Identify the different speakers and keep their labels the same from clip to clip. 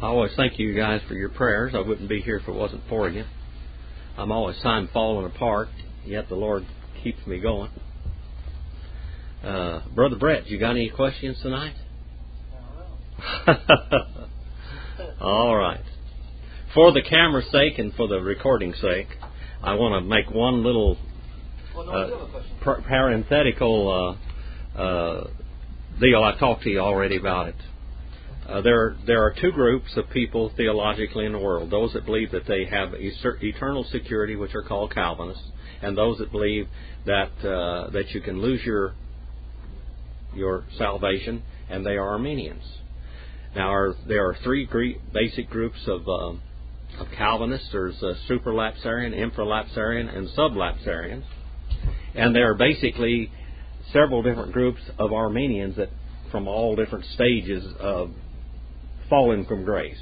Speaker 1: I always thank you guys for your prayers. I wouldn't be here if it wasn't for you. I'm always time falling apart, yet the Lord keeps me going. Brother Brett, you got any questions tonight?
Speaker 2: I don't know.
Speaker 1: All right. For the camera's sake and for the recording's sake, I want to make one little parenthetical deal. I talked to you already about it. There are two groups of people theologically in the world. Those that believe that they have eternal security, which are called Calvinists, and those that believe that you can lose your salvation, and they are Arminians. Now, there are three basic groups of Calvinists. There's supralapsarian, infralapsarian, and sublapsarians. And there are basically several different groups of Arminians that from all different stages of falling from grace.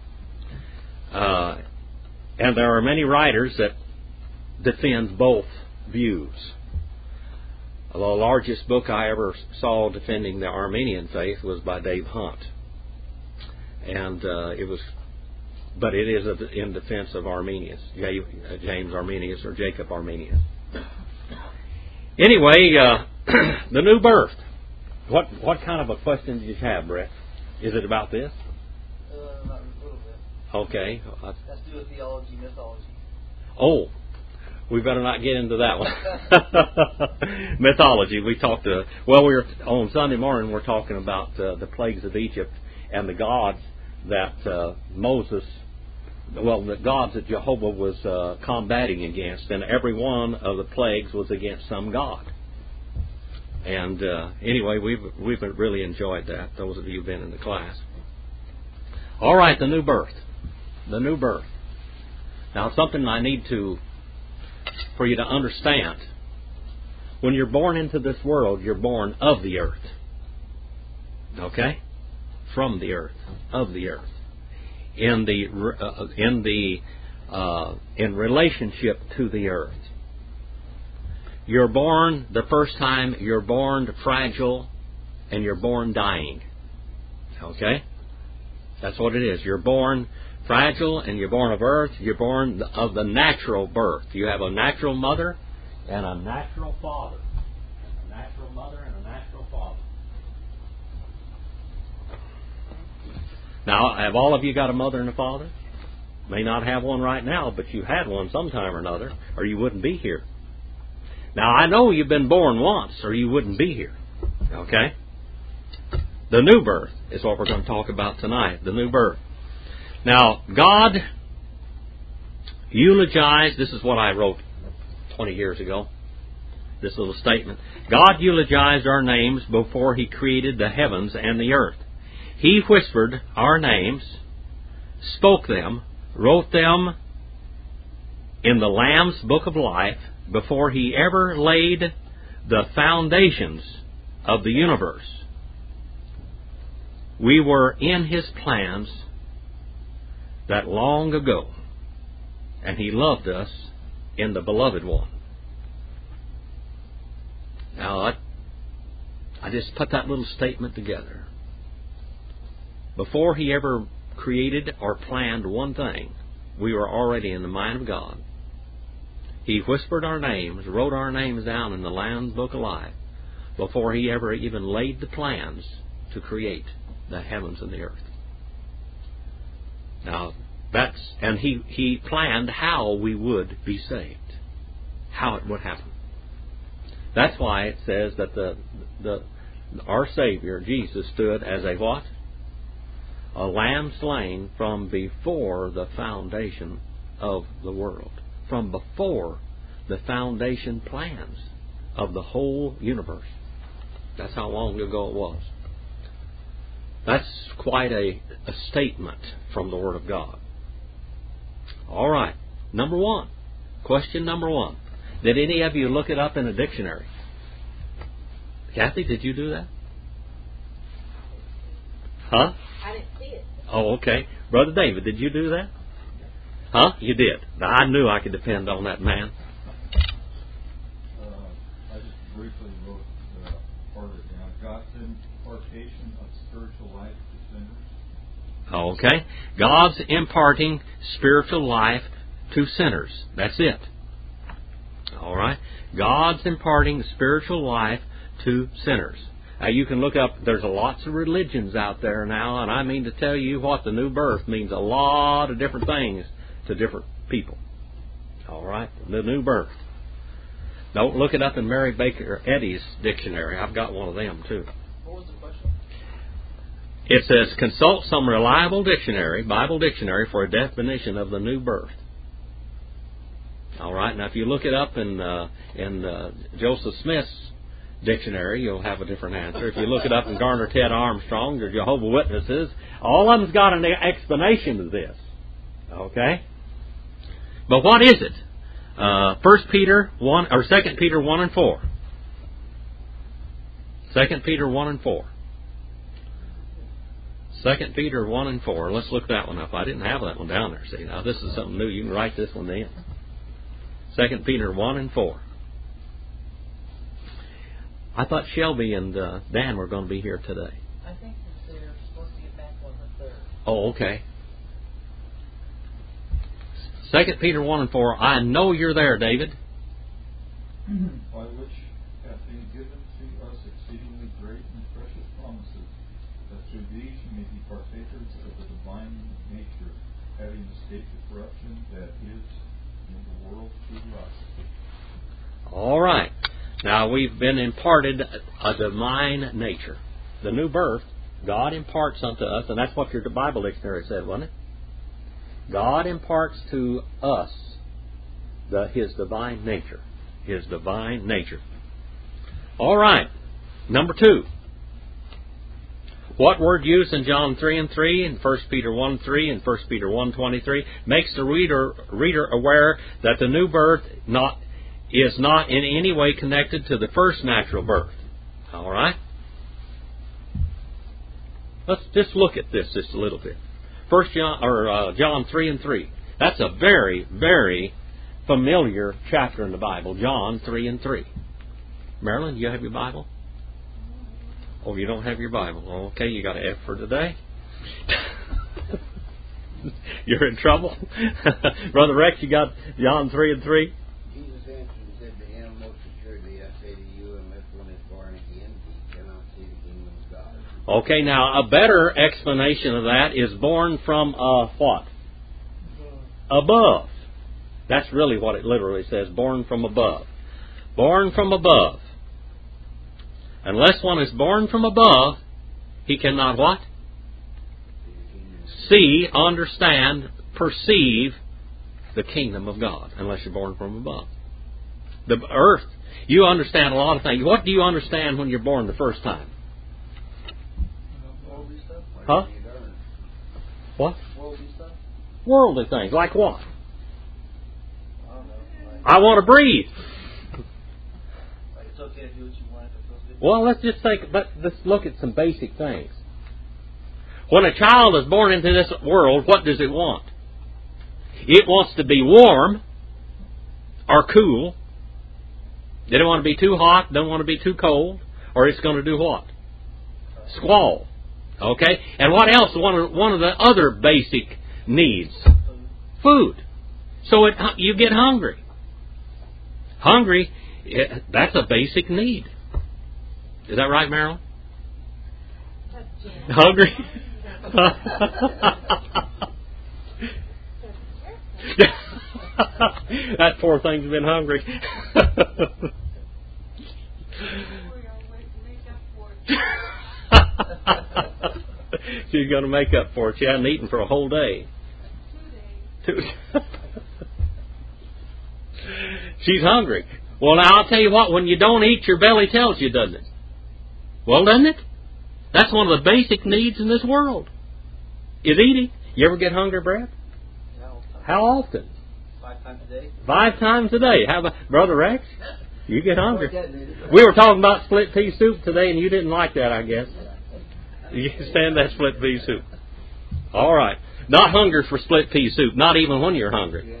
Speaker 1: And there are many writers that defend both views. The largest book I ever saw defending the Arminian faith was by Dave Hunt. And but it is in defense of Arminius, James Arminius or Jacob Arminius. Anyway, the new birth. What kind of a question do you have, Brett? Is it about this?
Speaker 2: Not a little bit.
Speaker 1: Okay.
Speaker 2: That's to do with theology, mythology.
Speaker 1: Oh, we better not get into that one. Mythology. We talked on Sunday morning. We're talking about the plagues of Egypt and the gods that the gods that Jehovah was combating against, and every one of the plagues was against some god. And anyway, we've really enjoyed that. Those of you who've been in the class. All right, the new birth. The new birth. Now, it's something I need for you to understand. When you're born into this world, you're born of the earth. Okay? From the earth, of the earth. In relationship to the earth. You're born, the first time, you're born fragile and you're born dying. Okay? That's what it is. You're born fragile and you're born of earth. You're born of the natural birth. You have a natural mother and a natural father. A natural mother and a natural father. Now, have all of you got a mother and a father? May not have one right now, but you had one sometime or another, or you wouldn't be here. Now, I know you've been born once, or you wouldn't be here. Okay? The new birth is what we're going to talk about tonight. The new birth. Now, God eulogized, this is what I wrote 20 years ago, this little statement. God eulogized our names before He created the heavens and the earth. He whispered our names, spoke them, wrote them in the Lamb's Book of Life before He ever laid the foundations of the universe. We were in His plans that long ago, and He loved us in the Beloved One. Now, I just put that little statement together. Before He ever created or planned one thing, we were already in the mind of God. He whispered our names, wrote our names down in the Lamb's Book of Life before He ever even laid the plans to create the heavens and the earth. Now, and He planned how we would be saved, how it would happen. That's why it says that our Savior, Jesus, stood as a what? A lamb slain from before the foundation of the world. From before the foundation plans of the whole universe. That's how long ago it was. That's quite a statement from the Word of God. All right. Number one. Question number one. Did any of you look it up in a dictionary? Kathy, did you do that? Huh?
Speaker 3: I didn't see it.
Speaker 1: Oh, okay. Brother David, did you do that? Huh? You did. Now, I knew I could depend on that man.
Speaker 4: I just briefly wrote part of it down. God's impartation of spiritual life to sinners.
Speaker 1: Okay? God's imparting spiritual life to sinners. That's it. All right? God's imparting spiritual life to sinners. Now you can look up, there's lots of religions out there now, and I mean to tell you what, the new birth means a lot of different things to different people. All right? The new birth. Don't look it up in Mary Baker Eddy's dictionary. I've got one of them too.
Speaker 2: What was the question?
Speaker 1: It says, consult some reliable dictionary, Bible dictionary, for a definition of the new birth. All right. Now, if you look it up in Joseph Smith's dictionary, you'll have a different answer. If you look it up in Garner Ted Armstrong's or Jehovah's Witnesses, all of them's got an explanation of this. Okay. But what is it? 1 Peter 1 or 2 Peter 1 and 4. 2 Peter 1 and 4. 2 Peter 1 and 4. Let's look that one up. I didn't have that one down there. See, now this is something new. You can write this one in. 2 Peter 1 and 4. I thought Shelby and Dan were going to be here today.
Speaker 2: I think that they're supposed to get back on the 3rd.
Speaker 1: Oh, okay. 2 Peter 1 and 4. I know you're there, David.
Speaker 4: By which hath been given to us exceedingly great and precious promises, that through these you may be partakers of the divine nature, having escaped the corruption that is in the world through lust.
Speaker 1: All right. Now we've been imparted a divine nature. The new birth, God imparts unto us, and that's what your Bible dictionary said, wasn't it? God imparts to us His divine nature. His divine nature. All right. Number 2. What word used in John 3 and 3, and 1 Peter 1 3, and 1 Peter 1:23 makes the reader aware that the new birth is not in any way connected to the first natural birth. All right? Let's just look at this just a little bit. John 3 and 3. That's a very, very familiar chapter in the Bible. John 3 and 3. Marilyn, do you have your Bible? Oh, you don't have your Bible. Okay, you got an F for today. You're in trouble. Brother Rex, you got John 3 and 3?
Speaker 3: Jesus answered and said to him, most assuredly I say to you, unless one is born again, he cannot see the kingdom of God.
Speaker 1: Okay, now a better explanation of that is born from what? Above. That's really what it literally says, born from above. Born from above. Unless one is born from above, he cannot what? See, understand, perceive the kingdom of God, unless you're born from above. The earth, you understand a lot of things. What do you understand when you're born the first time?
Speaker 2: Worldly stuff?
Speaker 1: Huh? What?
Speaker 2: Worldly stuff?
Speaker 1: Worldly things. Like what?
Speaker 2: I don't know.
Speaker 1: I want to breathe.
Speaker 2: Like it's okay to do what you want if it feels good.
Speaker 1: Well, let's look at some basic things. When a child is born into this world, what does it want? It wants to be warm or cool. They don't want to be too hot, don't want to be too cold, or it's going to do what? Squall. Okay? And what else? One of the other basic needs? Food. So you get hungry. Hungry, that's a basic need. Is that right, Marilyn? Hungry? That poor thing's been hungry. She's going to make up for it. She hadn't eaten for a whole day. 2 days. She's hungry. Well, now I'll tell you what, when you don't eat, your belly tells you, doesn't it? Well, doesn't it? That's one of the basic needs in this world, is eating. You ever get hungry, Brad? How often?
Speaker 2: 5 times a day.
Speaker 1: 5 times a day. How about Brother Rex? You get hungry. We were talking about split pea soup today, and you didn't like that, I guess. You can stand that split pea soup. All right. Not hungry for split pea soup, not even when you're hungry.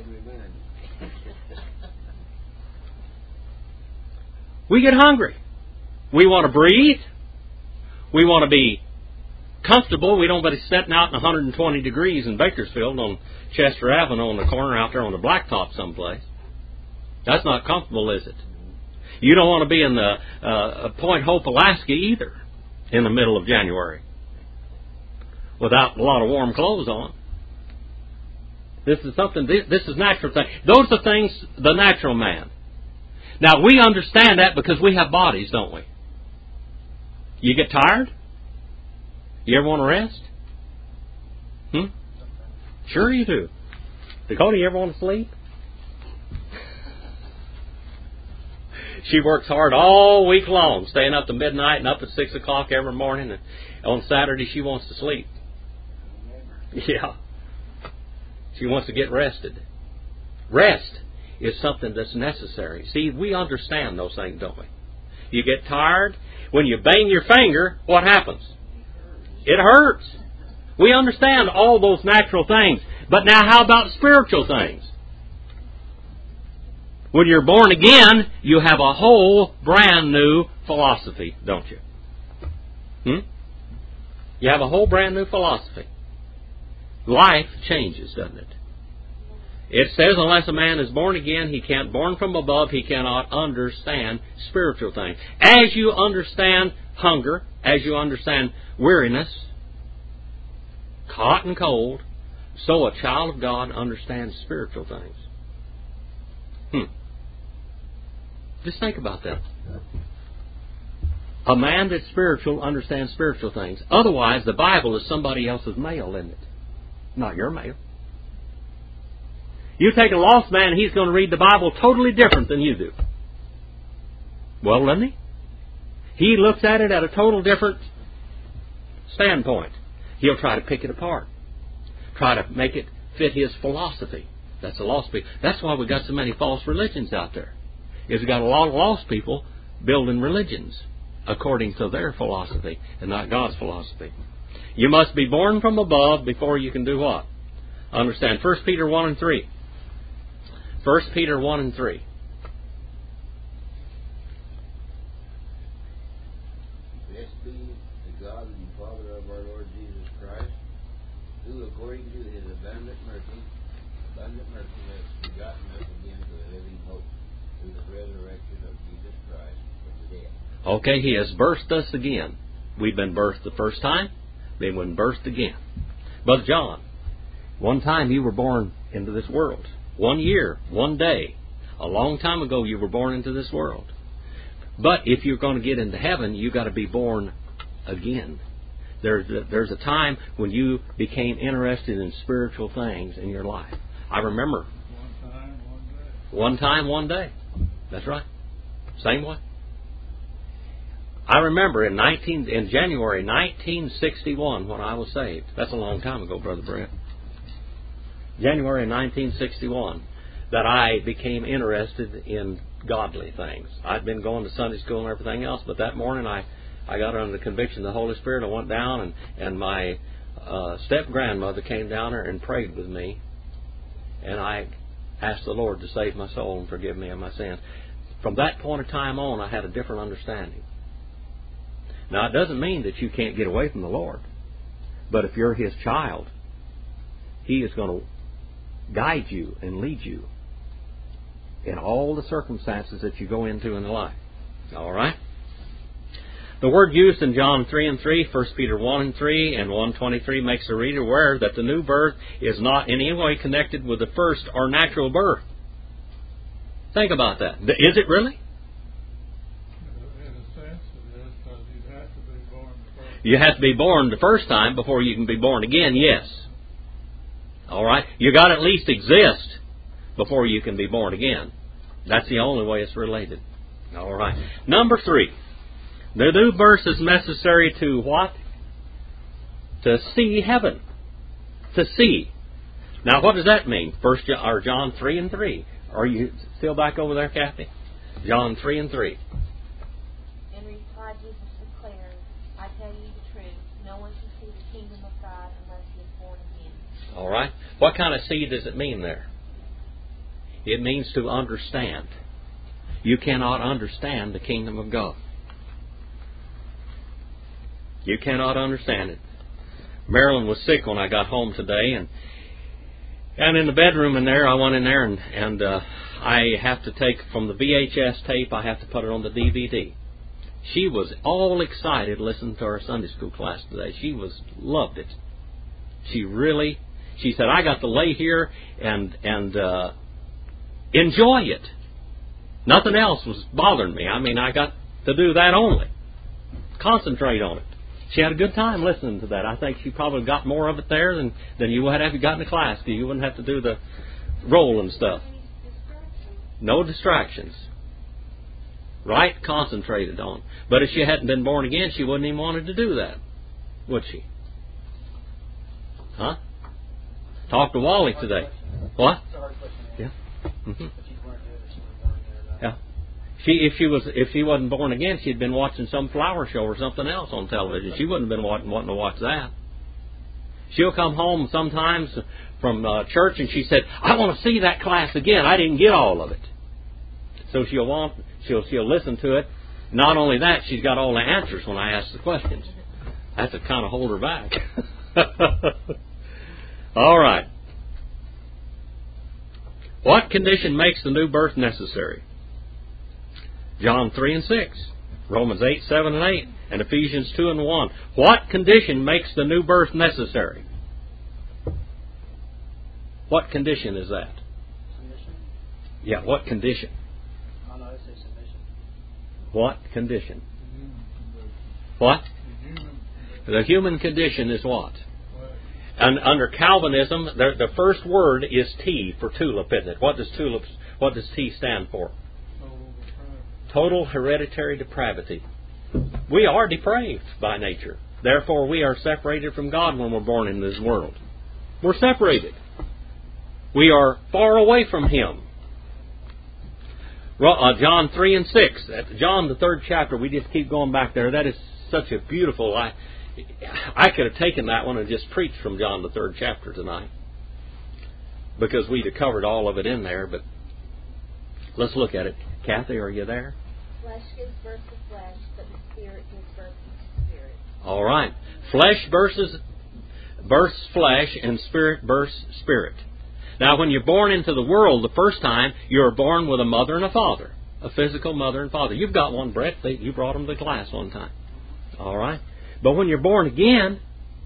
Speaker 1: We get hungry. We want to breathe. We want to be comfortable. We don't be sitting out in 120 degrees in Bakersfield on Chester Avenue on the corner out there on the blacktop someplace. That's not comfortable, is it? You don't want to be in the Point Hope, Alaska either in the middle of January without a lot of warm clothes on. This is something, this is natural thing. Those are things, the natural man. Now, we understand that because we have bodies, don't we? You get tired? You ever want to rest? Sure you do. Dakota, you ever want to sleep? She works hard all week long, staying up to midnight and up at 6 o'clock every morning. And on Saturday, she wants to sleep. Yeah. She wants to get rested. Rest is something that's necessary. See, we understand those things, don't we? You get tired. When you bang your finger, what happens? It hurts. We understand all those natural things. But now how about spiritual things? When you're born again, you have a whole brand new philosophy, don't you? You have a whole brand new philosophy. Life changes, doesn't it? It says unless a man is born again, he can't born from above, he cannot understand spiritual things. As you understand hunger, as you understand weariness, hot and cold, so a child of God understands spiritual things. Just think about that. A man that's spiritual understands spiritual things. Otherwise, the Bible is somebody else's mail, isn't it? Not your mail. You take a lost man, he's going to read the Bible totally different than you do. Well, doesn't he? He looks at it at a total different standpoint. He'll try to pick it apart. Try to make it fit his philosophy. That's a lost people. That's why we've got so many false religions out there. Is we've got a lot of lost people building religions according to their philosophy and not God's philosophy. You must be born from above before you can do what? Understand. 1 Peter 1 and 3. 1 Peter 1 and 3.
Speaker 3: Blessed be the God and Father of our Lord Jesus Christ, who according to His abundant mercy has begotten us again to a living hope through the resurrection of Jesus Christ from the dead.
Speaker 1: Okay, He has birthed us again. We've been birthed the first time, then we've been birthed again. Brother John, one time you were born into this world. 1 year, 1 day. A long time ago you were born into this world. But if you're going to get into heaven, you've got to be born again. There's a time when you became interested in spiritual things in your life. I remember. One time, one day. That's right. Same way. I remember in January 1961 when I was saved. That's a long time ago, Brother Brent. January 1961 that I became interested in godly things. I'd been going to Sunday school and everything else, but that morning I got under the conviction of the Holy Spirit. I went down and my step-grandmother came down there and prayed with me. And I asked the Lord to save my soul and forgive me of my sins. From that point of time on, I had a different understanding. Now, it doesn't mean that you can't get away from the Lord. But if you're His child, He is going to guide you and lead you in all the circumstances that you go into in life. All right? The word used in John 3 and 3, 1 Peter 1 and 3, and 1:23 makes the reader aware that the new birth is not in any way connected with the first or natural birth. Think about that. Is it really?
Speaker 4: In a sense, it is, because you'd have to be born the first.
Speaker 1: You have to be born the first time before you can be born again, yes. All right? You got to at least exist before you can be born again. That's the only way it's related. All right. Number 3. The new birth is necessary to what? To see heaven. To see. Now, what does that mean? John 3 and 3. Are you still back over there, Kathy? John 3 and 3.
Speaker 5: In reply, Jesus declared, I tell you the truth, no one can see the kingdom of God unless he is born again.
Speaker 1: All right. What kind of see does it mean there? It means to understand. You cannot understand the kingdom of God. You cannot understand it Marilyn was sick when I got home today, and in the bedroom in there, I went in there and I have to take from the VHS tape, I have to put it on the DVD. She was all excited listening to our Sunday school class today. She loved it. She said, I got to lay here and enjoy it. Nothing else was bothering me. I mean, I got to do that only. Concentrate on it. She had a good time listening to that. I think she probably got more of it there than you would have if you got in the class, because you wouldn't have to do the roll and stuff. No distractions. Right? Concentrated on. But if she hadn't been born again, she wouldn't even wanted to do that. Would she? Huh? Talk to Wally today. What? Yeah. Mm-hmm. Yeah. If she wasn't born again, she'd been watching some flower show or something else on television. She wouldn't have been wanting to watch that. She'll come home sometimes from church and she said, I want to see that class again. I didn't get all of it. So she'll listen to it. Not only that, she's got all the answers when I ask the questions. I have to kind of hold her back. All right. What condition makes the new birth necessary? John 3 and 6, Romans 8, 7 and 8, and Ephesians 2 and 1. What condition makes the new birth necessary? What condition is that?
Speaker 2: Submission.
Speaker 1: Yeah, what condition?
Speaker 2: Oh, no, it says submission.
Speaker 1: What condition? What? The human condition is what? And under Calvinism, the first word is T for tulip, isn't it? What does T stand for? Total hereditary depravity. We are depraved by nature. Therefore, we are separated from God when we're born in this world. We're separated. We are far away from Him. John 3 and 6. John, the 3rd chapter, we just keep going back there. That is such a beautiful... I could have taken that one and just preached from John, the 3rd chapter tonight, because we'd have covered all of it in there, but let's look at it. Kathy, are you there?
Speaker 5: Flesh gives birth to flesh, but the Spirit gives birth to spirit.
Speaker 1: All right. Flesh births flesh, and spirit births spirit. Now, when you're born into the world the first time, you're born with a mother and a father, a physical mother and father. You've got one, Brett. You brought them to class one time. All right. But when you're born again,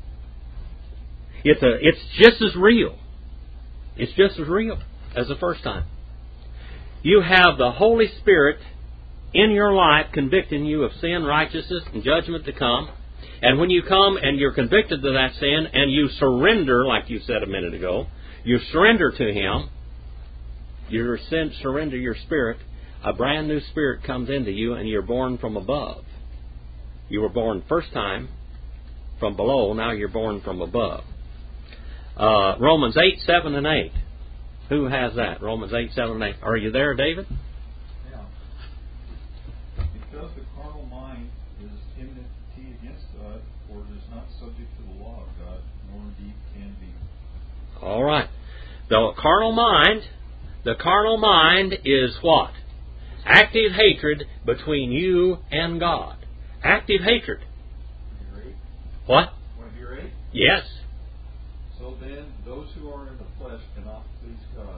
Speaker 1: it's just as real. It's just as real as the first time. You have the Holy Spirit in your life convicting you of sin, righteousness, and judgment to come. And when you come and you're convicted of that sin and you surrender, like you said a minute ago, you surrender to Him, you surrender your spirit, a brand new spirit comes into you and you're born from above. You were born first time from below, now you're born from above. Romans 8, 7 and 8. Who has that? Romans 8, 7 and 8. Are you there, David?
Speaker 4: Yeah. Because the carnal mind is enmity against God, for it is not subject to the law of God, nor indeed can be.
Speaker 1: All right. The carnal mind is what? Active hatred between you and God. Active hatred. What?
Speaker 4: Want to hear 8?
Speaker 1: Yes.
Speaker 4: So then, those who are in the flesh cannot please God.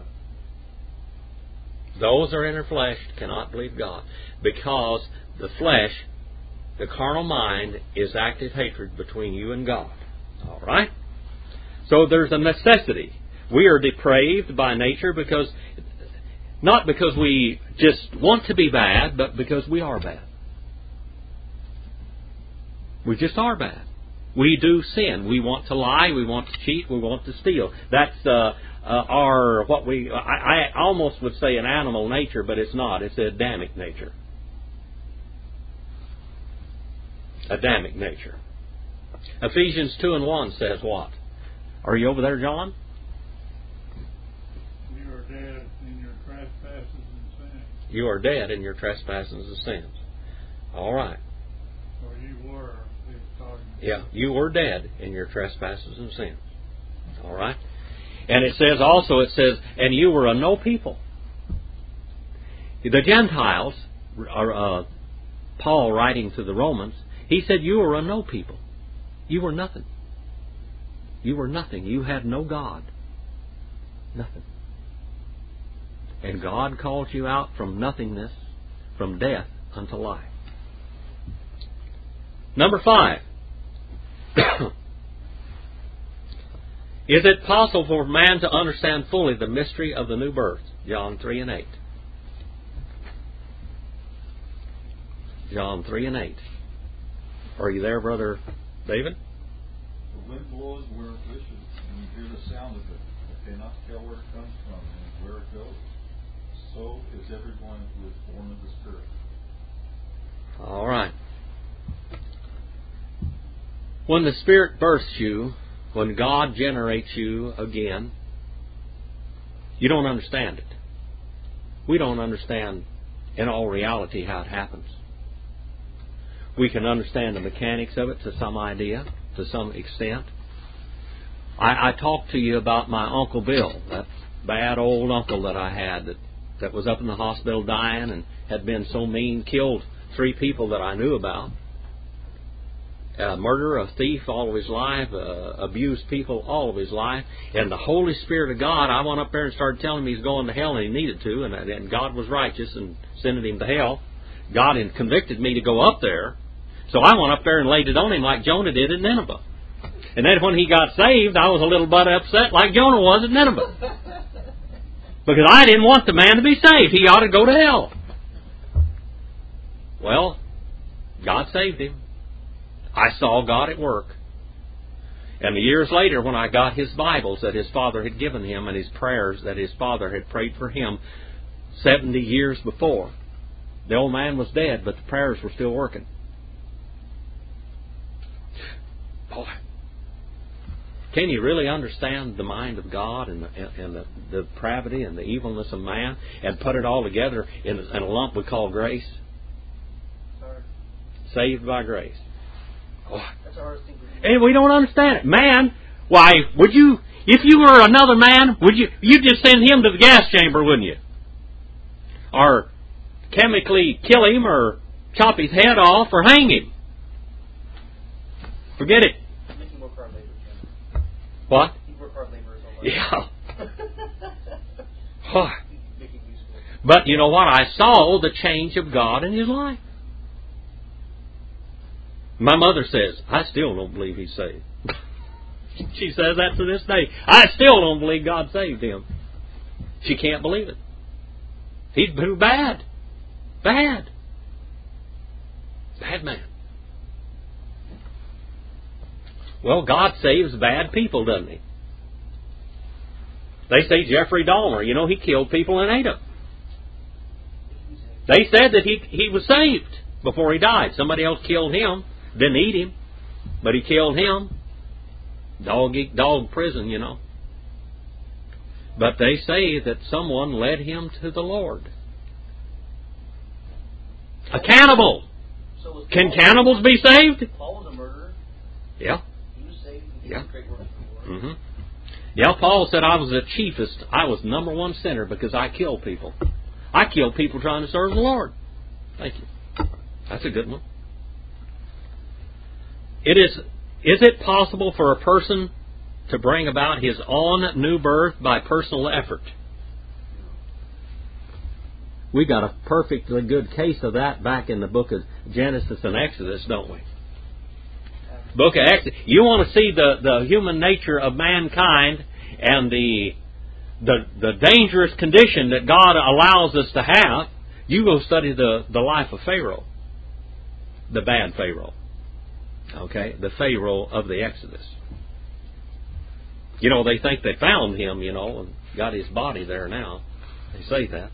Speaker 1: Those who are in their flesh cannot believe God. Because the flesh, the carnal mind, is active hatred between you and God. All right? So there's a necessity. We are depraved by nature because, not because we just want to be bad, but because we are bad. We just are bad. We do sin. We want to lie. We want to cheat. We want to steal. That's I almost would say an animal nature, but it's not. It's an Adamic nature. Adamic nature. Ephesians 2 and 1 says what? Are you over there, John?
Speaker 6: You are dead in your trespasses and sins.
Speaker 1: You are dead in your trespasses and sins. All right.
Speaker 6: Or you were.
Speaker 1: Yeah, you were dead in your trespasses and sins. All right? And it says, and you were a no people. The Gentiles, Paul writing to the Romans, he said you were a no people. You were nothing. You were nothing. You had no God. Nothing. And God called you out from nothingness, from death unto life. Number 5. Is it possible for man to understand fully the mystery of the new birth? John 3 and 8. John 3 and 8. Are you there, Brother David?
Speaker 4: The wind blows where it wishes, and you hear the sound of it, but cannot tell where it comes from and where it goes. So is everyone who is born of the Spirit.
Speaker 1: All right. When the Spirit births you, when God generates you again, you don't understand it. We don't understand in all reality how it happens. We can understand the mechanics of it to some idea, to some extent. I talked to you about my Uncle Bill, that bad old uncle that I had that was up in the hospital dying and had been so mean, killed 3 people that I knew about. A murderer, a thief all of his life, abused people all of his life. And the Holy Spirit of God, I went up there and started telling him he's going to hell and he needed to, and God was righteous and sending him to hell. God had convicted me to go up there, so I went up there and laid it on him like Jonah did at Nineveh. And then when he got saved, I was a little bit upset like Jonah was at Nineveh. Because I didn't want the man to be saved. He ought to go to hell. Well, God saved him. I saw God at work. And years later, when I got his Bibles that his father had given him and his prayers that his father had prayed for him 70 years before, the old man was dead, but the prayers were still working. Boy, can you really understand the mind of God and the depravity and the evilness of man and put it all together in a lump we call grace? Saved by grace. Oh.
Speaker 2: That's the hardest thing.
Speaker 1: And we don't understand it. Man, why, would you, if you were another man, you'd just send him to the gas chamber, wouldn't you? Or chemically kill him or chop his head off or hang him. Forget it.
Speaker 2: Make him work hard labor, Jim.
Speaker 1: What?
Speaker 2: He work hard labor.
Speaker 1: Yeah. But you know what? I saw the change of God in his life. My mother says, I still don't believe he's saved. She says that to this day. I still don't believe God saved him. She can't believe it. He's been bad. Bad. Bad man. Well, God saves bad people, doesn't he? They say Jeffrey Dahmer, he killed people and ate them. They said that he was saved before he died. Somebody else killed him. Didn't eat him, but he killed him. Dog eat dog prison, But they say that someone led him to the Lord. A cannibal. Can cannibals be saved?
Speaker 2: Paul was a murderer.
Speaker 1: Yeah.
Speaker 2: He was saved. He did great work for the Lord.
Speaker 1: Mm-hmm. Yeah, Paul said I was the chiefest. I was number 1 sinner because I killed people. I killed people trying to serve the Lord. Thank you. That's a good one. Is it possible for a person to bring about his own new birth by personal effort? We got a perfectly good case of that back in the book of Genesis and Exodus, don't we? Book of Exodus. You want to see the human nature of mankind and the dangerous condition that God allows us to have, you go study the life of Pharaoh. The bad Pharaoh. Okay, the Pharaoh of the Exodus. They think they found him, and got his body there now. They say that.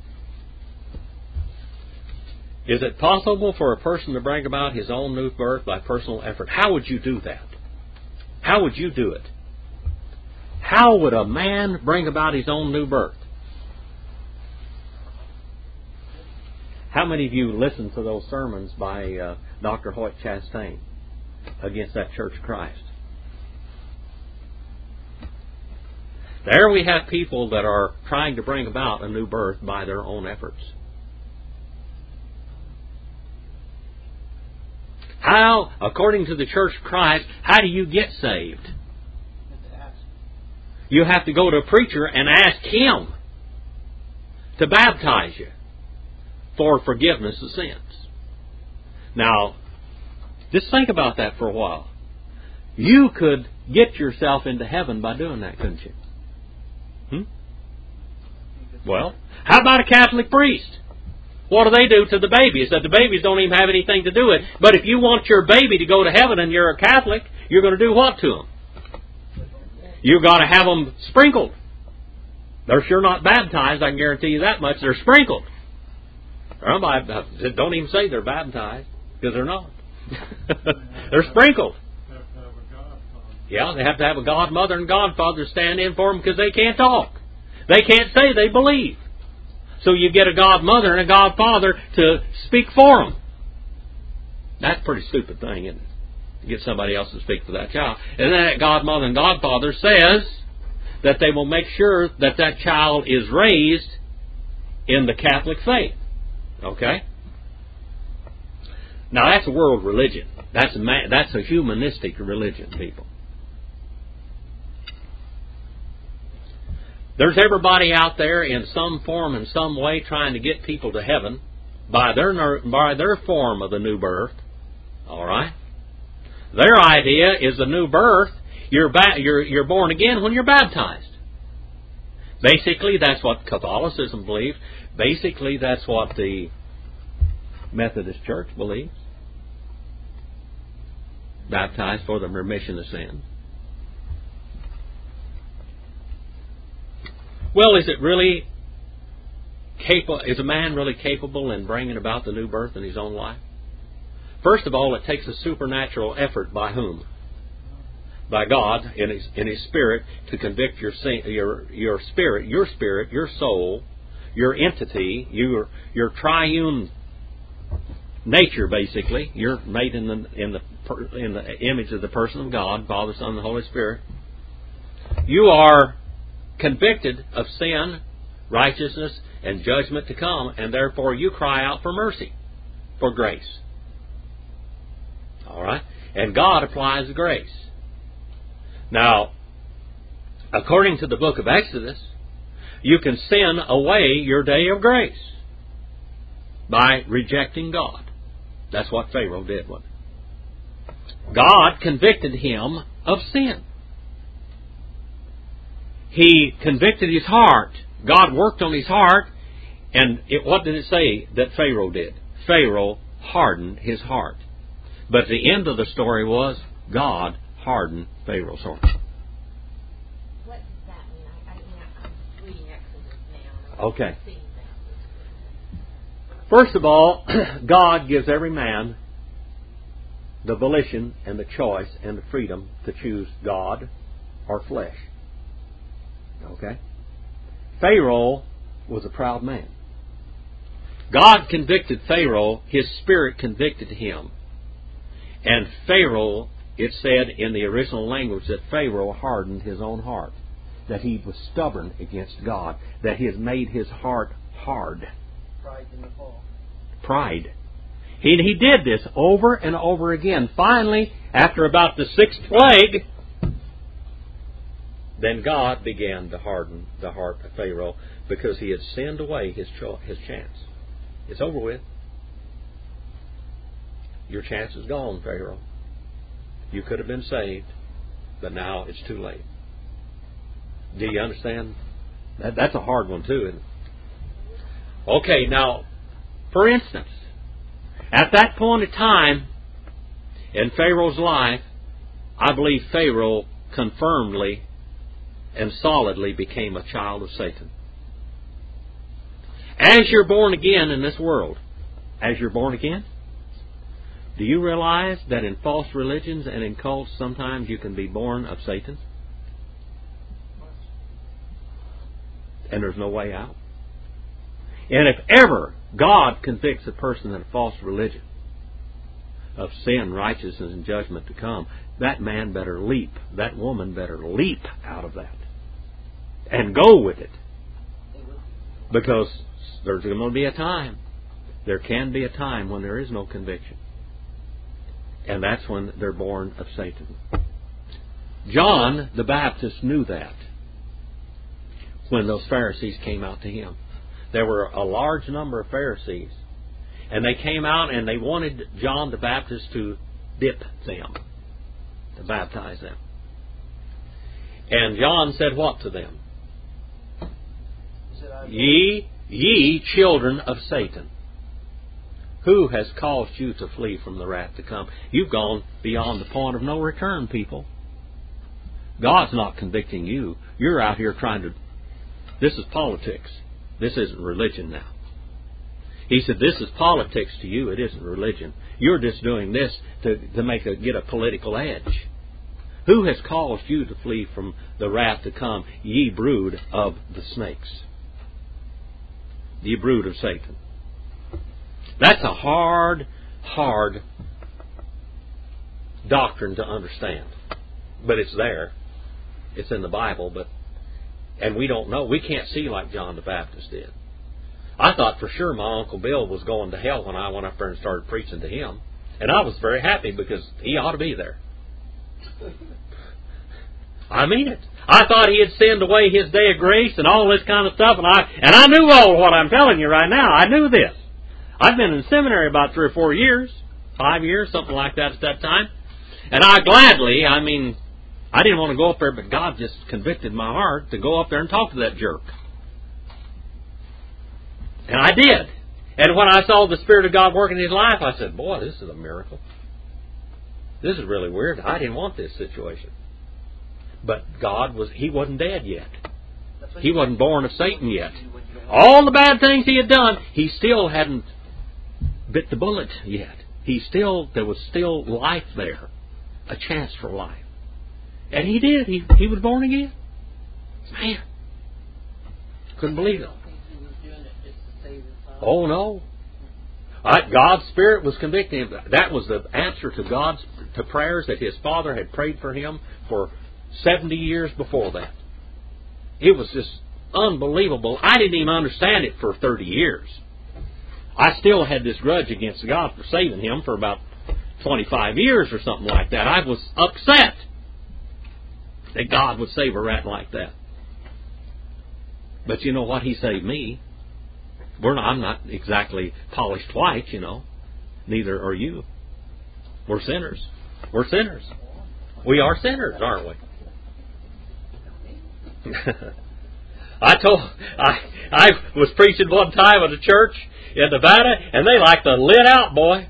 Speaker 1: Is it possible for a person to bring about his own new birth by personal effort? How would you do that? How would you do it? How would a man bring about his own new birth? How many of you listened to those sermons by Dr. Hoyt Chastain against that Church of Christ? There we have people that are trying to bring about a new birth by their own efforts. How, according to the Church of Christ, how do you get saved? you have to go to a preacher and ask him to baptize you for forgiveness of sins. Now, just think about that for a while. You could get yourself into heaven by doing that, couldn't you? Well, how about a Catholic priest? What do they do to the babies? That the babies don't even have anything to do with it. But if you want your baby to go to heaven and you're a Catholic, you're going to do what to them? You've got to have them sprinkled. They're sure not baptized, I can guarantee you that much. They're sprinkled. Don't even say they're baptized, because they're not. They're sprinkled. Yeah, they have to have a godmother and godfather stand in for them because they can't talk. They can't say they believe. So you get a godmother and a godfather to speak for them. That's a pretty stupid thing, isn't it? To get somebody else to speak for that child. And then that godmother and godfather says that they will make sure that that child is raised in the Catholic faith. Okay? Now that's a world religion. That's a humanistic religion, people. There's everybody out there in some form and some way trying to get people to heaven by their form of the new birth. All right? Their idea is the new birth. You're born again when you're baptized. Basically, that's what Catholicism believes. Basically, that's what the Methodist Church believes. Baptized for the remission of sins. Well, is a man really capable in bringing about the new birth in his own life? First of all, it takes a supernatural effort by whom? By God in His Spirit to convict your spirit, your soul, your entity, your triune nature. Basically, you're made in the image of the person of God, Father, Son, and the Holy Spirit. You are convicted of sin, righteousness, and judgment to come, and therefore you cry out for mercy, for grace. All right? And God applies the grace. Now, according to the book of Exodus, you can sin away your day of grace by rejecting God. That's what Pharaoh did, wasn't it? God convicted him of sin. He convicted his heart. God worked on his heart. And what did it say that Pharaoh did? Pharaoh hardened his heart. But the end of the story was God hardened Pharaoh's heart.
Speaker 5: What does that mean? I'm reading Exodus now.
Speaker 1: Okay. First of all, God gives every man the volition and the choice and the freedom to choose God or flesh. Okay? Pharaoh was a proud man. God convicted Pharaoh. His spirit convicted him. And Pharaoh, it said in the original language that Pharaoh hardened his own heart. That he was stubborn against God. That he has made his heart hard.
Speaker 2: Pride in the fall.
Speaker 1: Pride. He did this over and over again. Finally, after about the 6th plague, then God began to harden the heart of Pharaoh because he had sinned away his chance. It's over with. Your chance is gone, Pharaoh. You could have been saved, but now it's too late. Do you understand? That's a hard one too, isn't it? Okay, now, for instance, at that point of time in Pharaoh's life, I believe Pharaoh confirmedly and solidly became a child of Satan. As you're born again in this world, as you're born again, do you realize that in false religions and in cults sometimes you can be born of Satan? And there's no way out. And if ever God convicts a person in a false religion of sin, righteousness, and judgment to come, that man better leap, that woman better leap out of that and go with it. Because there's going to be a time, there can be a time when there is no conviction. And that's when they're born of Satan. John the Baptist knew that. when those Pharisees came out to him. There were a large number of Pharisees, and they came out and they wanted John the Baptist to dip them, to baptize them. And John said what to them? Ye children of Satan, who has caused you to flee from the wrath to come? You've gone beyond the point of no return, people. God's not convicting you. You're out here trying to... This is politics. This isn't religion now. He said, this is politics to you. It isn't religion. You're just doing this to get a political edge. Who has caused you to flee from the wrath to come, ye brood of the snakes? Ye brood of Satan. That's a hard doctrine to understand. But it's there. It's in the Bible, and we don't know. We can't see like John the Baptist did. I thought for sure my Uncle Bill was going to hell when I went up there and started preaching to him. And I was very happy because he ought to be there. I mean it. I thought he had sinned away his day of grace and all this kind of stuff, and I knew all what I'm telling you right now. I knew this. I've been in seminary about 3 or 4 years, 5 years, something like that at that time. And I gladly, I didn't want to go up there, but God just convicted my heart to go up there and talk to that jerk. And I did. And when I saw the Spirit of God working in his life, I said, boy, this is a miracle. This is really weird. I didn't want this situation. But he wasn't dead yet. He wasn't born of Satan yet. All the bad things he had done, he still hadn't bit the bullet yet. There was still life there. A chance for life. And he did. He was born again. Man. Couldn't believe it. Oh, no. God's Spirit was convicting him. That was the answer to prayers that his father had prayed for him for 70 years before that. It was just unbelievable. I didn't even understand it for 30 years. I still had this grudge against God for saving him for about 25 years or something like that. I was upset that God would save a rat like that. But you know what? He saved me. I'm not exactly polished white, you know. Neither are you. We're sinners. We're sinners. We are sinners, aren't we? I was preaching one time at a church in Nevada, and they like the lid out, boy.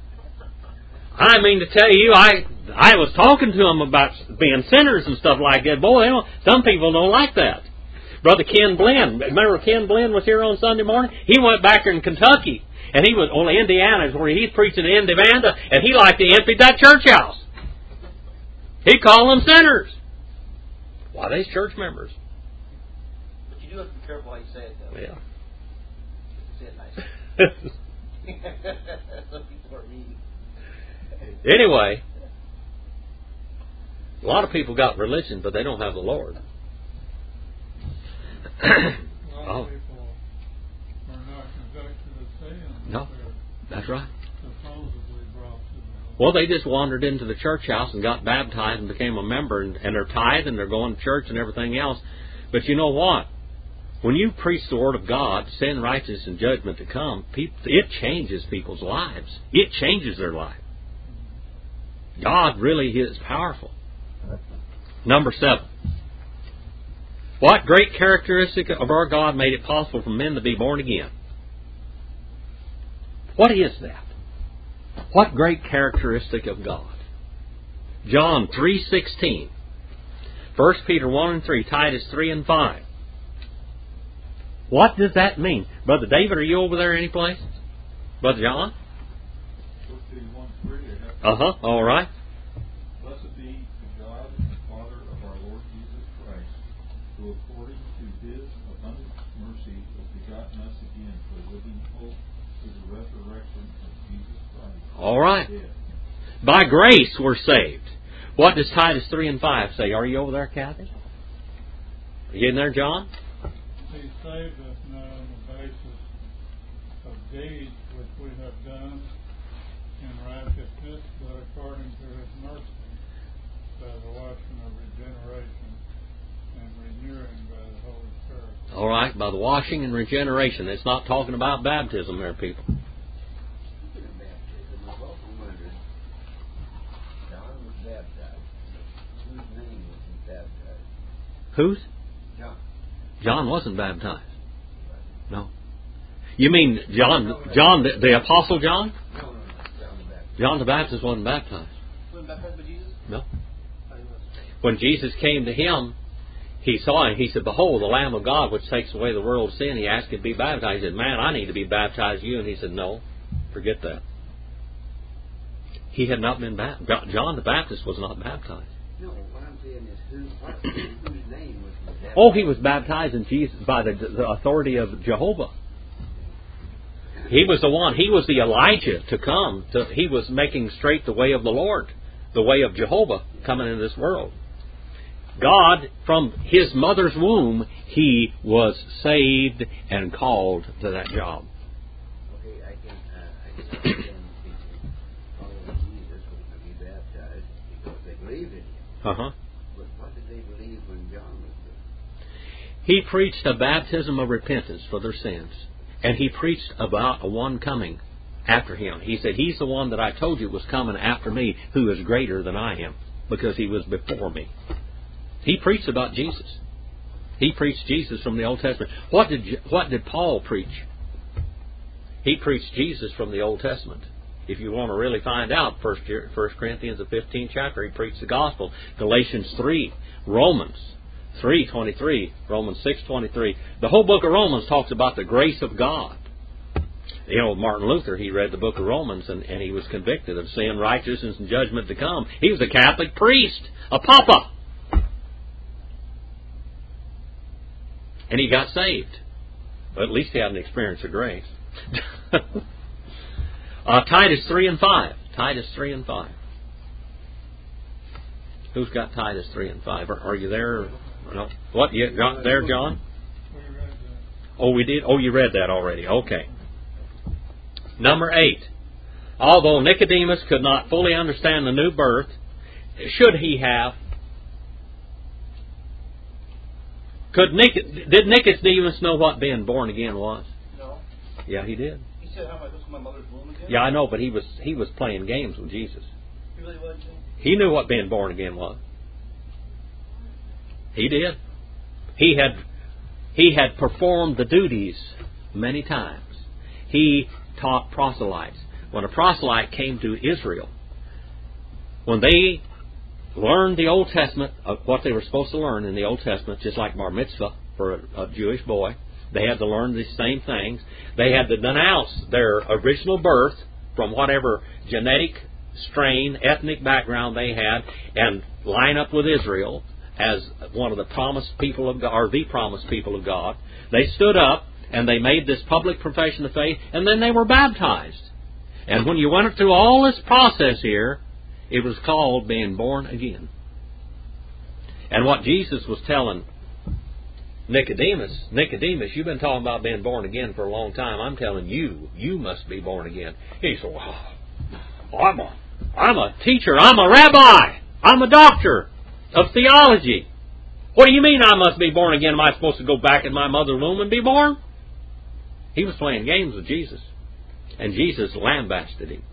Speaker 1: I mean to tell you, I was talking to them about being sinners and stuff like that. Boy, some people don't like that. Brother Ken Blinn, remember Ken Blinn was here on Sunday morning? He went back in Kentucky, and he was on Indiana, where he's preaching in Indiana, and he liked to empty that church house. He called them sinners. Why, they's church members.
Speaker 2: But you do have to be careful how you say it, though.
Speaker 1: Yeah.
Speaker 2: Say it nicely. Some people are mean.
Speaker 1: Anyway, a lot of people got religion, but they don't have the Lord.
Speaker 6: A lot of people are not convicted of sin.
Speaker 1: No, that's right.
Speaker 6: Supposedly brought to the
Speaker 1: Well, they just wandered into the church house and got baptized and became a member, and they're tithing, they're going to church and everything else. But you know what? When you preach the Word of God, sin, righteousness, and judgment to come, it changes people's lives. It changes their life. God really is powerful. Number 7. What great characteristic of our God made it possible for men to be born again? What is that? What great characteristic of God? John 3:16. 1 Peter 1 and 3. Titus 3 and 5. What does that mean? Brother David, are you over there any place? Brother John? All right.
Speaker 4: Blessed be the God and Father of our Lord Jesus Christ, who according to His abundant mercy has begotten us again for living hope through the resurrection of Jesus Christ.
Speaker 1: All right. By grace we're saved. What does Titus 3 and 5 say? Are you over there, Kathy? Are you in there, John?
Speaker 6: He saved us not on the basis of deeds which we have done in righteousness, but according to His mercy, by the washing of regeneration and renewing by the Holy Spirit.
Speaker 1: by the washing and regeneration. It's not talking about baptism there, people.
Speaker 3: Speaking of baptism, I've often wondered, John was baptized. Whose name was he baptized?
Speaker 1: Whose?
Speaker 3: John.
Speaker 1: John wasn't baptized. No. You mean John the Apostle John?
Speaker 3: No, John the Baptist.
Speaker 1: John the Baptist wasn't baptized.
Speaker 2: Wasn't baptized by Jesus?
Speaker 1: No.
Speaker 2: Oh, he was.
Speaker 1: When Jesus came to him, he saw him. He said, "Behold, the Lamb of God, which takes away the world's sin." He asked him to be baptized. He said, "Man, I need to be baptized you." And he said, "No, forget that." He had not been baptized. John the Baptist was not baptized.
Speaker 3: No, what I'm saying is whose name was he baptized?
Speaker 1: Oh, he was baptized in Jesus by the authority of Jehovah. He was the one. He was the Elijah to come. He was making straight the way of the Lord, the way of Jehovah coming into this world. God, from his mother's womb, he was saved and called to that job.
Speaker 3: Okay, I can understand people following Jesus wanting to be baptized because they believed in him.
Speaker 1: Uh-huh.
Speaker 3: But what did they believe when John was there?
Speaker 1: He preached a baptism of repentance for their sins. And he preached about a one coming after him. He said, "He's the one that I told you was coming after me, who is greater than I am, because he was before me." He preached about Jesus. He preached Jesus from the Old Testament. What did Paul preach? He preached Jesus from the Old Testament. If you want to really find out, 1 Corinthians, the 15th chapter, he preached the gospel. Galatians 3, Romans 3:23, Romans 6:23. The whole book of Romans talks about the grace of God. You know, Martin Luther, he read the book of Romans and he was convicted of sin, righteousness, and judgment to come. He was a Catholic priest, a papa. And he got saved. But at least he had an experience of grace. Titus 3 and 5. Titus 3 and 5. Who's got Titus 3 and 5? Are you there? No. What? You got there, John?
Speaker 6: We read that.
Speaker 1: Oh, we did? Oh, you read that already. Okay. Number 8. Although Nicodemus could not fully understand the new birth, should he have? Did Nicodemus know what being born again was?
Speaker 2: No.
Speaker 1: Yeah, he did.
Speaker 2: He said, "How am I supposed to my mother's womb again?"
Speaker 1: Yeah, I know, but he was playing games with Jesus.
Speaker 2: He really was.
Speaker 1: He knew what being born again was. He did. He had performed the duties many times. He taught proselytes. When a proselyte came to Israel, when they learned the Old Testament, what they were supposed to learn in the Old Testament, just like bar mitzvah for a Jewish boy, they had to learn these same things. They had to denounce their original birth from whatever genetic strain, ethnic background they had, and line up with Israel as one of the promised people of God, or the promised people of God. They stood up and they made this public profession of faith, and then they were baptized. And when you went through all this process here, it was called being born again. And what Jesus was telling Nicodemus, you've been talking about being born again for a long time. I'm telling you, you must be born again. He said, "Well, I'm a teacher. I'm a rabbi. I'm a doctor of theology. What do you mean I must be born again? Am I supposed to go back in my mother's womb and be born?" He was playing games with Jesus. And Jesus lambasted him.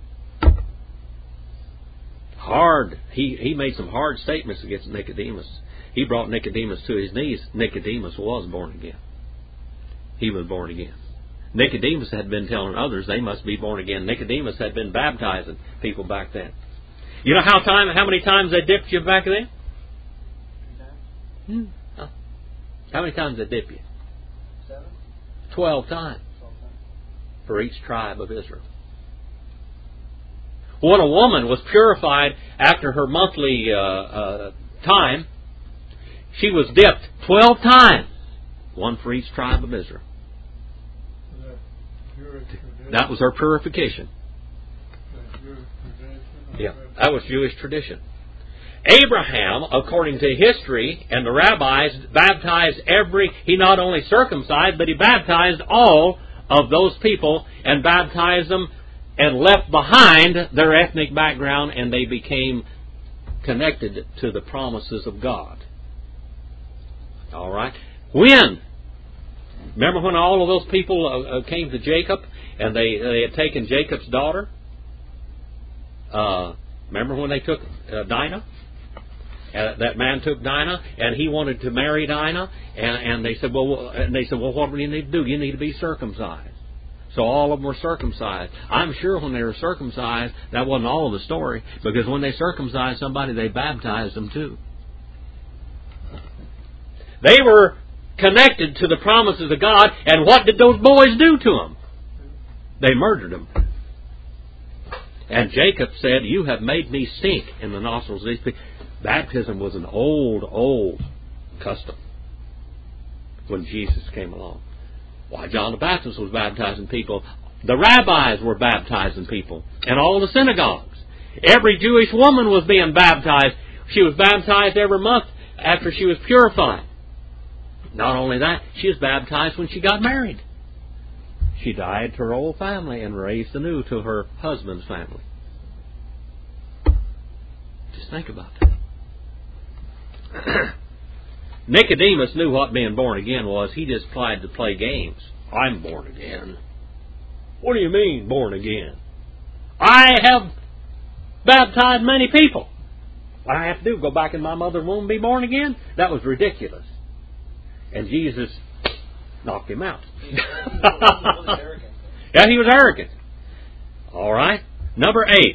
Speaker 1: Hard. He made some hard statements against Nicodemus. He brought Nicodemus to his knees. Nicodemus was born again. He was born again. Nicodemus had been telling others they must be born again. Nicodemus had been baptizing people back then. You know how many times they dipped you back then? How many times they dipped you?
Speaker 2: 7?
Speaker 1: 12 times
Speaker 2: 12 times.
Speaker 1: for each tribe of Israel. When a woman was purified after her monthly time, she was dipped 12 times, one for each tribe of Israel.
Speaker 6: That Jewish tradition.
Speaker 1: That was her purification.
Speaker 6: That Jewish tradition.
Speaker 1: Yeah, that was Jewish tradition. Abraham, according to history and the rabbis, baptized he not only circumcised, but he baptized all of those people and baptized them and left behind their ethnic background, and they became connected to the promises of God. All right? When Remember when all of those people came to Jacob and they had taken Jacob's daughter? Remember when they took Dinah? That man took Dinah, and he wanted to marry Dinah, and they said, well, what do you need to do? You need to be circumcised. So all of them were circumcised. I'm sure when they were circumcised, that wasn't all of the story, because when they circumcised somebody, they baptized them too. They were connected to the promises of God, and what did those boys do to them? They murdered them. And Jacob said, you have made me stink in the nostrils of these people. Baptism was an old custom when Jesus came along. Why, John the Baptist was baptizing people. The rabbis were baptizing people in all the synagogues. Every Jewish woman was being baptized. She was baptized every month after she was purified. Not only that, she was baptized when she got married. She died to her old family and raised anew to her husband's family. Just think about that. Nicodemus knew what being born again was. He just tried to play games. I'm born again. What do you mean, born again? I have baptized many people. What I have to do, go back in my mother's womb and be born again? That was ridiculous. And Jesus knocked him out. Yeah, he was arrogant. All right. Number 8.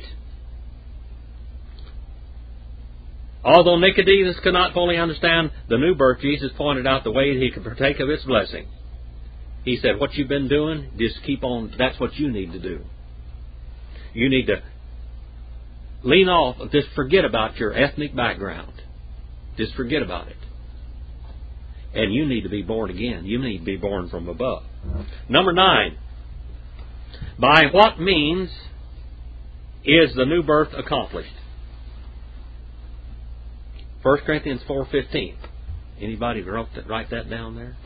Speaker 1: Although Nicodemus could not fully understand the new birth, Jesus pointed out the way he could partake of its blessing. He said, what you've been doing, just keep on, that's what you need to do. You need to lean off, just forget about your ethnic background. Just forget about it. And you need to be born again. You need to be born from above. Number 9. By what means is the new birth accomplished? 1 Corinthians 4:15. Anybody write that down there?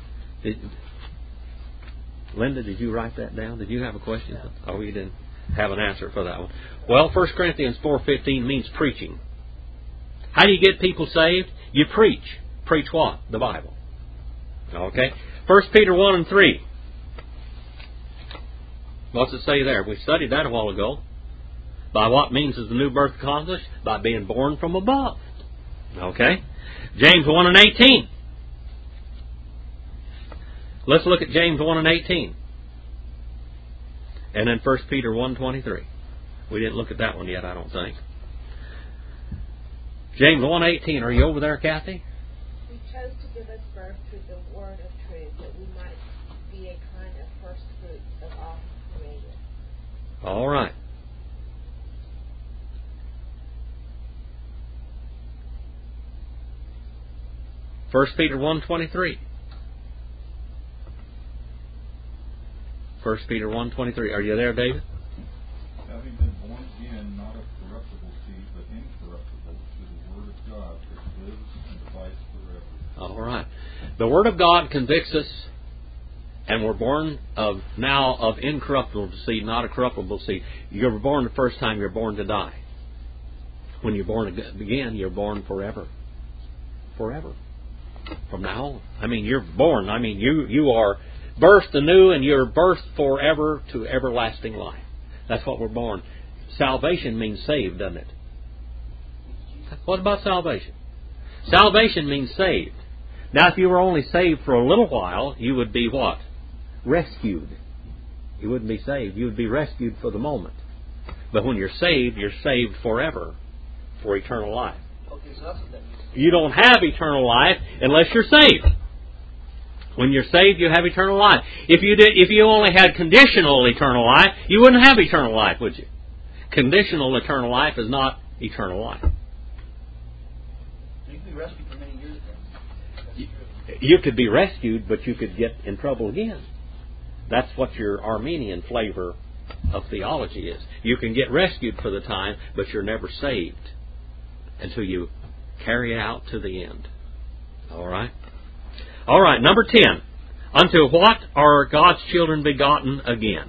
Speaker 1: Linda, did you write that down? Did you have a question? Oh, you didn't have an answer for that one. Well, 1 Corinthians 4:15 means preaching. How do you get people saved? You preach. Preach what? The Bible. Okay. 1 Peter 1:3. What's it say there? We studied that a while ago. By what means is the new birth accomplished? By being born from above. Okay. James 1:18. Let's look at James 1:18. And then 1 Peter 1:23. We didn't look at that one yet, I don't think. James 1:18. Are you over there, Kathy?
Speaker 5: He chose to give us birth through the word of truth, that we might be a kind of first fruits of all He created.
Speaker 1: All right. First Peter 1:23. 1 Peter 1:23. Are you there, David?
Speaker 4: Having been born again, not of corruptible seed, but incorruptible, through the word of God, which lives and abides forever.
Speaker 1: All right. The Word of God convicts us, and we're born of incorruptible seed, not a corruptible seed. You're born the first time, you're born to die. When you're born again, you're born forever. Forever. From now on. I mean, you're born. I mean, you are birthed anew, and you're birthed forever to everlasting life. That's what we're born. Salvation means saved, doesn't it? What about salvation? Salvation means saved. Now, if you were only saved for a little while, you would be what? Rescued. You wouldn't be saved. You would be rescued for the moment. But when you're saved forever, for eternal life.
Speaker 2: Okay, so that's what that means.
Speaker 1: You don't have eternal life unless you're saved. When you're saved, you have eternal life. If you only had conditional eternal life, you wouldn't have eternal life, would you? Conditional eternal life is not eternal life.
Speaker 2: You can be rescued for many years then. That's true.
Speaker 1: You could be rescued, but you could get in trouble again. That's what your Armenian flavor of theology is. You can get rescued for the time, but you're never saved until you carry it out to the end. All right? All right, number 10. Unto what are God's children begotten again?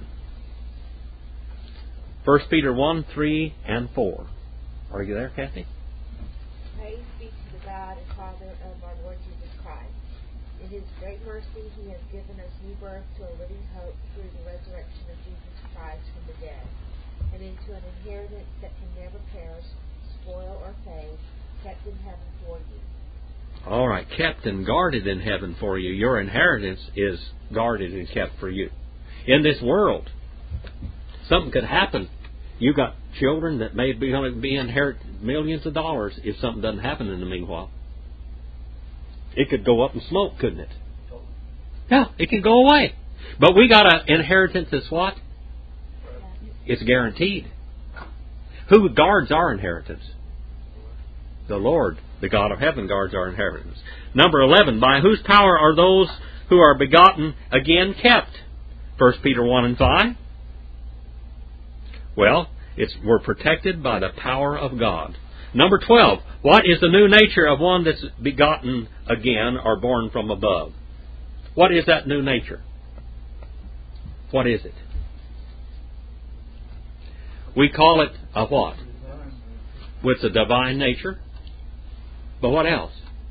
Speaker 1: 1 Peter 1:3 and 4. Are you there, Kathy?
Speaker 5: Praise be to the God and Father of our Lord Jesus Christ. In In His great mercy, He has given us new birth to a living hope through the resurrection of Jesus Christ from the dead, and into an inheritance that can never perish, spoil, or fade, kept in heaven for you.
Speaker 1: All right, kept and guarded in heaven for you. Your inheritance is guarded and kept for you. In this world, something could happen. You got children that may be going to be inherit millions of dollars if something doesn't happen in the meanwhile. It could go up in smoke, couldn't it? Yeah, it can go away. But we got an inheritance that's what? It's guaranteed. Who guards our inheritance? The Lord, the God of heaven, guards our inheritance. Number 11, by whose power are those who are begotten again kept? 1 Peter 1 and 5. Well, we're protected by the power of God. Number 12, what is the new nature of one that's begotten again or born from above? What is that new nature? What is it? We call it a what? It's a divine nature. But what else?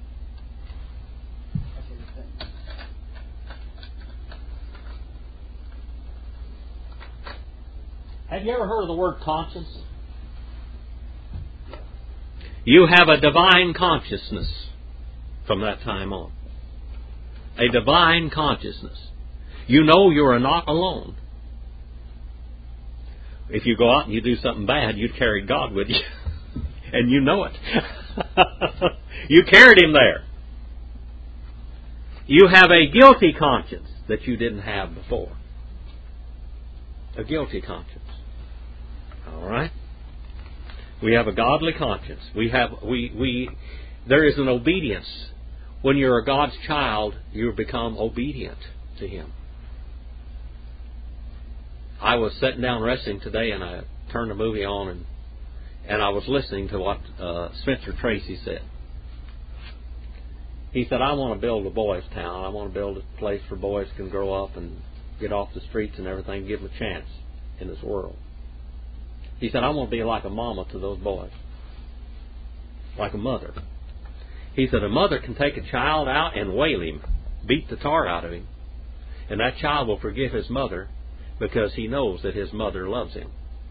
Speaker 1: Have you ever heard of the word conscience? You have a divine consciousness from that time on. A divine consciousness. You know you are not alone. If you go out and you do something bad, you'd carry God with you. And you know it. You carried Him there. You have a guilty conscience that you didn't have before. A guilty conscience. All right? We have a godly conscience. There is an obedience. When you're a God's child, you become obedient to Him. I was sitting down resting today, and I turned the movie on, and I was listening to what Spencer Tracy said. He said, I want to build a boys' town. I want to build a place where boys can grow up and get off the streets and everything, give them a chance in this world. He said, I want to be like a mama to those boys. Like a mother. He said, a mother can take a child out and whale him, beat the tar out of him, and that child will forgive his mother because he knows that his mother loves him.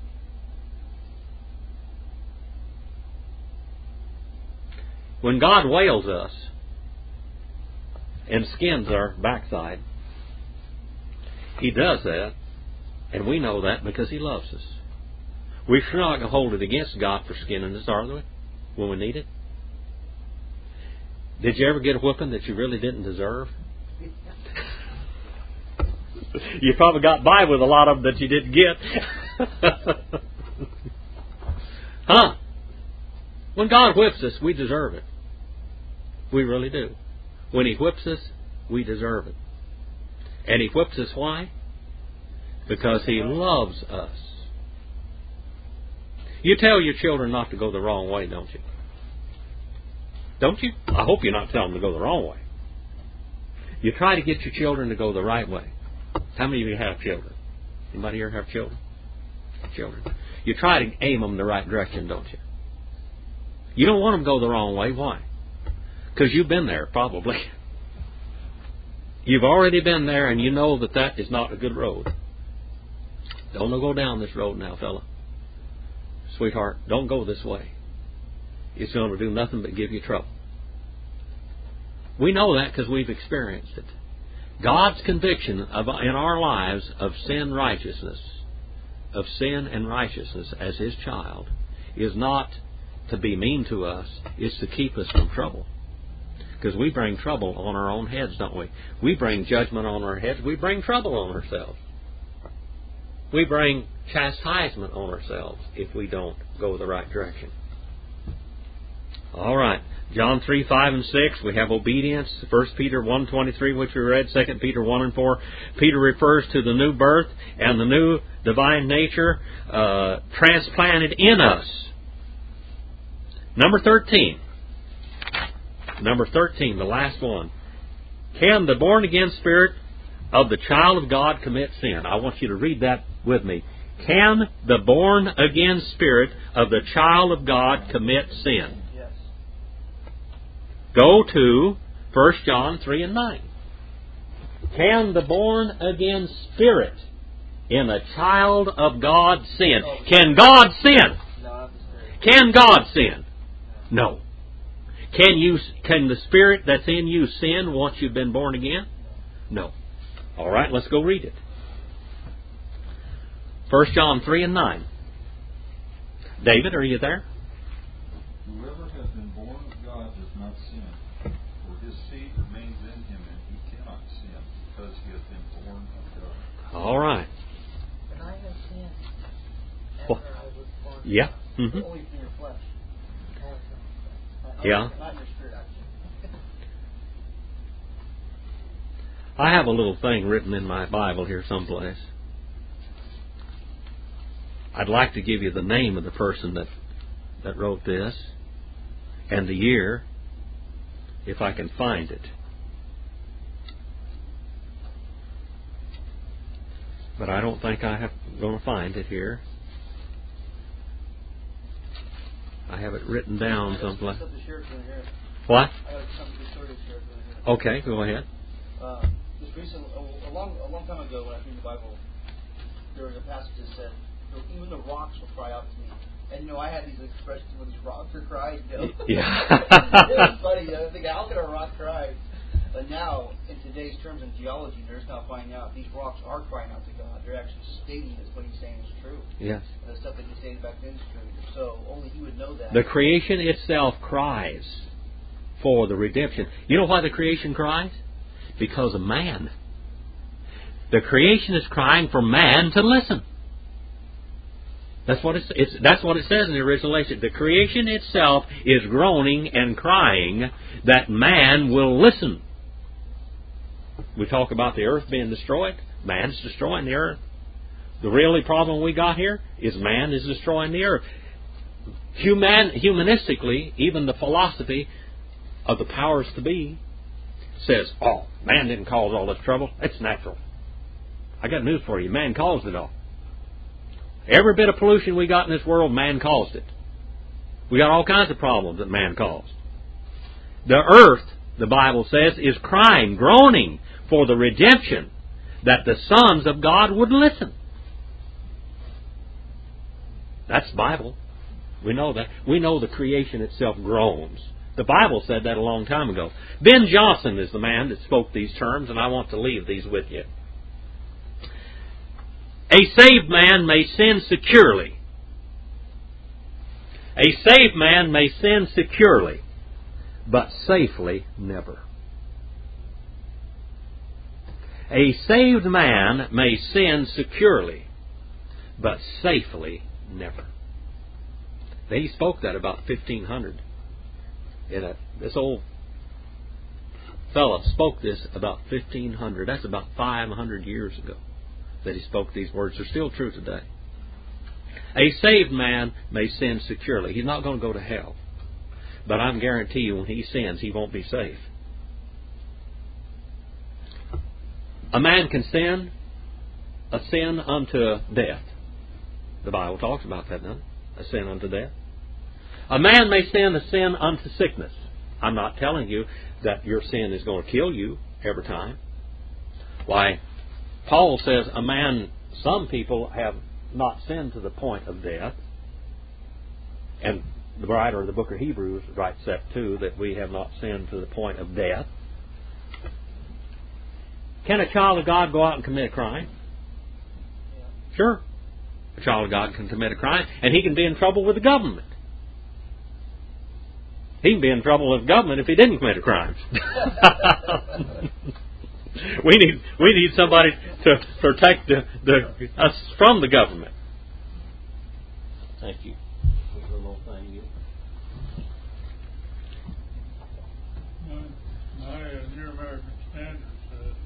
Speaker 1: When God whales us and skins our backside, He does that, and we know that because He loves us. We're sure not going to hold it against God for skinning us, are we, when we need it? Did you ever get a whooping that you really didn't deserve? You probably got by with a lot of them that you didn't get. Huh? When God whips us, we deserve it. We really do. When He whips us, we deserve it. And He whips us why? Because He loves us. You tell your children not to go the wrong way, don't you? Don't you? I hope you're not telling them to go the wrong way. You try to get your children to go the right way. How many of you have children? Anybody here have children? Children. You try to aim them the right direction, don't you? You don't want them to go the wrong way. Why? Because you've been there, probably. You've already been there, and you know that that is not a good road. Don't go down this road now, fella. Sweetheart, don't go this way. It's going to do nothing but give you trouble. We know that because we've experienced it. God's conviction in our lives of sin and righteousness as His child is not to be mean to us. It's to keep us from trouble. Because we bring trouble on our own heads, don't we? We bring judgment on our heads. We bring trouble on ourselves. We bring chastisement on ourselves if we don't go the right direction. All right. John 3, 5, and 6, we have obedience. 1 Peter 1:23, which we read. 2 Peter 1 and 4. Peter refers to the new birth and the new divine nature transplanted in us. Number 13. Number 13, the last one. Can the born-again spirit of the child of God commit sin? I want you to read that with me. Can the born-again spirit of the child of God commit sin?
Speaker 2: Yes.
Speaker 1: Go to 1 John 3 and 9. Can the born again spirit in a child of God sin? Can God sin?
Speaker 2: No, not the Spirit.
Speaker 1: Can God sin? No. Can the spirit that's in you sin once you've been born again? No. All right, let's go read it. 1 John 3 and 9. David, are you there?
Speaker 4: Whoever has been born of God does not sin, for his seed remains in him, and he cannot sin because he has been born of God.
Speaker 1: All right.
Speaker 2: And I have sinned
Speaker 1: Well,
Speaker 2: after I was born.
Speaker 1: yeah. Mm-hmm.
Speaker 2: Only in your flesh.
Speaker 1: Yeah.
Speaker 2: Not in your spirit, actually.
Speaker 1: I have a little thing written in my Bible here someplace. I'd like to give you the name of the person that wrote this and the year, if I can find it. But I don't think I'm going to find it here. I have it written down someplace. What?
Speaker 2: I got something to share with you.
Speaker 1: Okay, go ahead.
Speaker 2: Just recently, a long time ago, when I was reading the Bible, there was a passage that said, "Even the rocks will cry out to me." And I had these expressions when these rocks are crying.
Speaker 1: Yeah.
Speaker 2: It was funny. I was thinking, how can a rock cry? But now, in today's terms in geology, they're now finding out these rocks are crying out to God. They're actually stating that what he's saying is true.
Speaker 1: Yes.
Speaker 2: And the stuff that he stated back then is true. So only he would know that.
Speaker 1: The creation itself cries for the redemption. You know why the creation cries? Because of man. The creation is crying for man to listen. That's what that's what it says in the original language. The creation itself is groaning and crying that man will listen. We talk about the earth being destroyed. Man's destroying the earth. The really problem we got here is man is destroying the earth. Humanistically, even the philosophy of the powers to be says, "Oh, man didn't cause all this trouble. It's natural." I got news for you. Man caused it all. Every bit of pollution we got in this world, man caused it. We got all kinds of problems that man caused. The earth, the Bible says, is crying, groaning for the redemption, that the sons of God would listen. That's the Bible. We know that. We know the creation itself groans. The Bible said that a long time ago. Ben Johnson is the man that spoke these terms, and I want to leave these with you. A saved man may sin securely. A saved man may sin securely, but safely never. A saved man may sin securely, but safely never. He spoke that about 1500. This old fellow spoke this about 1500. That's about 500 years ago that he spoke these words. They're still true today. A saved man may sin securely. He's not going to go to hell. But I guarantee you when he sins, he won't be safe. A man can sin a sin unto death. The Bible talks about that, doesn't it? A sin unto death. A man may sin a sin unto sickness. I'm not telling you that your sin is going to kill you every time. Why, Paul says some people have not sinned to the point of death. And the writer of the book of Hebrews writes that too, that we have not sinned to the point of death. Can a child of God go out and commit a crime? Sure. A child of God can commit a crime, and he can be in trouble with the government. He can be in trouble with the government if he didn't commit a crime. We need somebody to protect us from the government. Thank you.
Speaker 6: My New American Standard says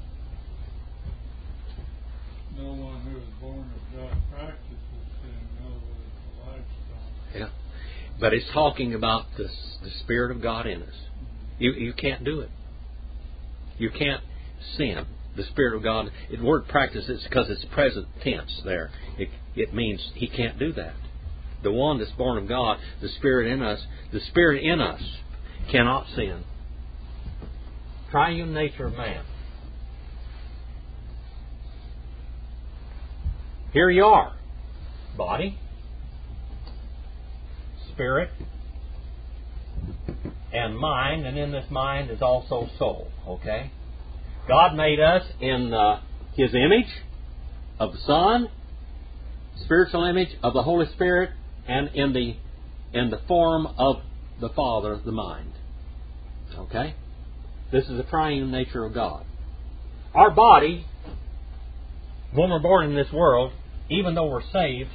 Speaker 6: no one who is born of God practices sin, no, it's a lifestyle.
Speaker 1: Yeah, but it's talking about the Spirit of God in us. You can't do it. You can't sin. The Spirit of God, the word practice is because it's present tense there. It means he can't do that. The one that's born of God, the Spirit in us cannot sin. Triune nature of man. here you are. Body, spirit, and mind, and in this mind is also soul. Okay? God made us in His image of the Son, spiritual image of the Holy Spirit, and in the form of the Father, the mind. Okay? This is the triune nature of God. Our body, when we're born in this world, even though we're saved,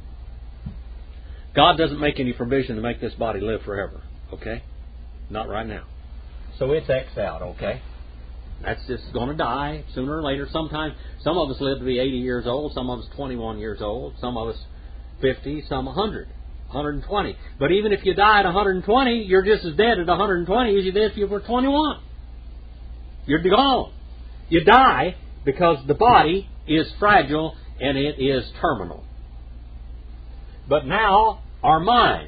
Speaker 1: God doesn't make any provision to make this body live forever. Okay? Not right now. So it's X'd out. Okay? That's just going to die sooner or later. Sometimes, some of us live to be 80 years old, some of us 21 years old, some of us 50, some 100, 120. But even if you die at 120, you're just as dead at 120 as you did if you were 21. You're gone. You die because the body is fragile and it is terminal. But now, our mind.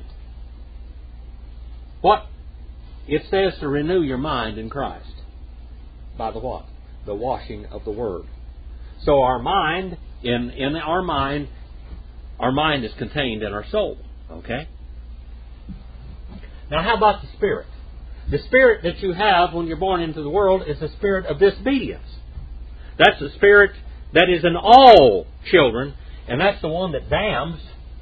Speaker 1: What? It says to renew your mind in Christ. By the what? The washing of the Word. So our mind, in our mind is contained in our soul. Okay? Now how about the Spirit? The spirit that you have when you're born into the world is the spirit of disobedience. That's the spirit that is in all children, and that's the one that damns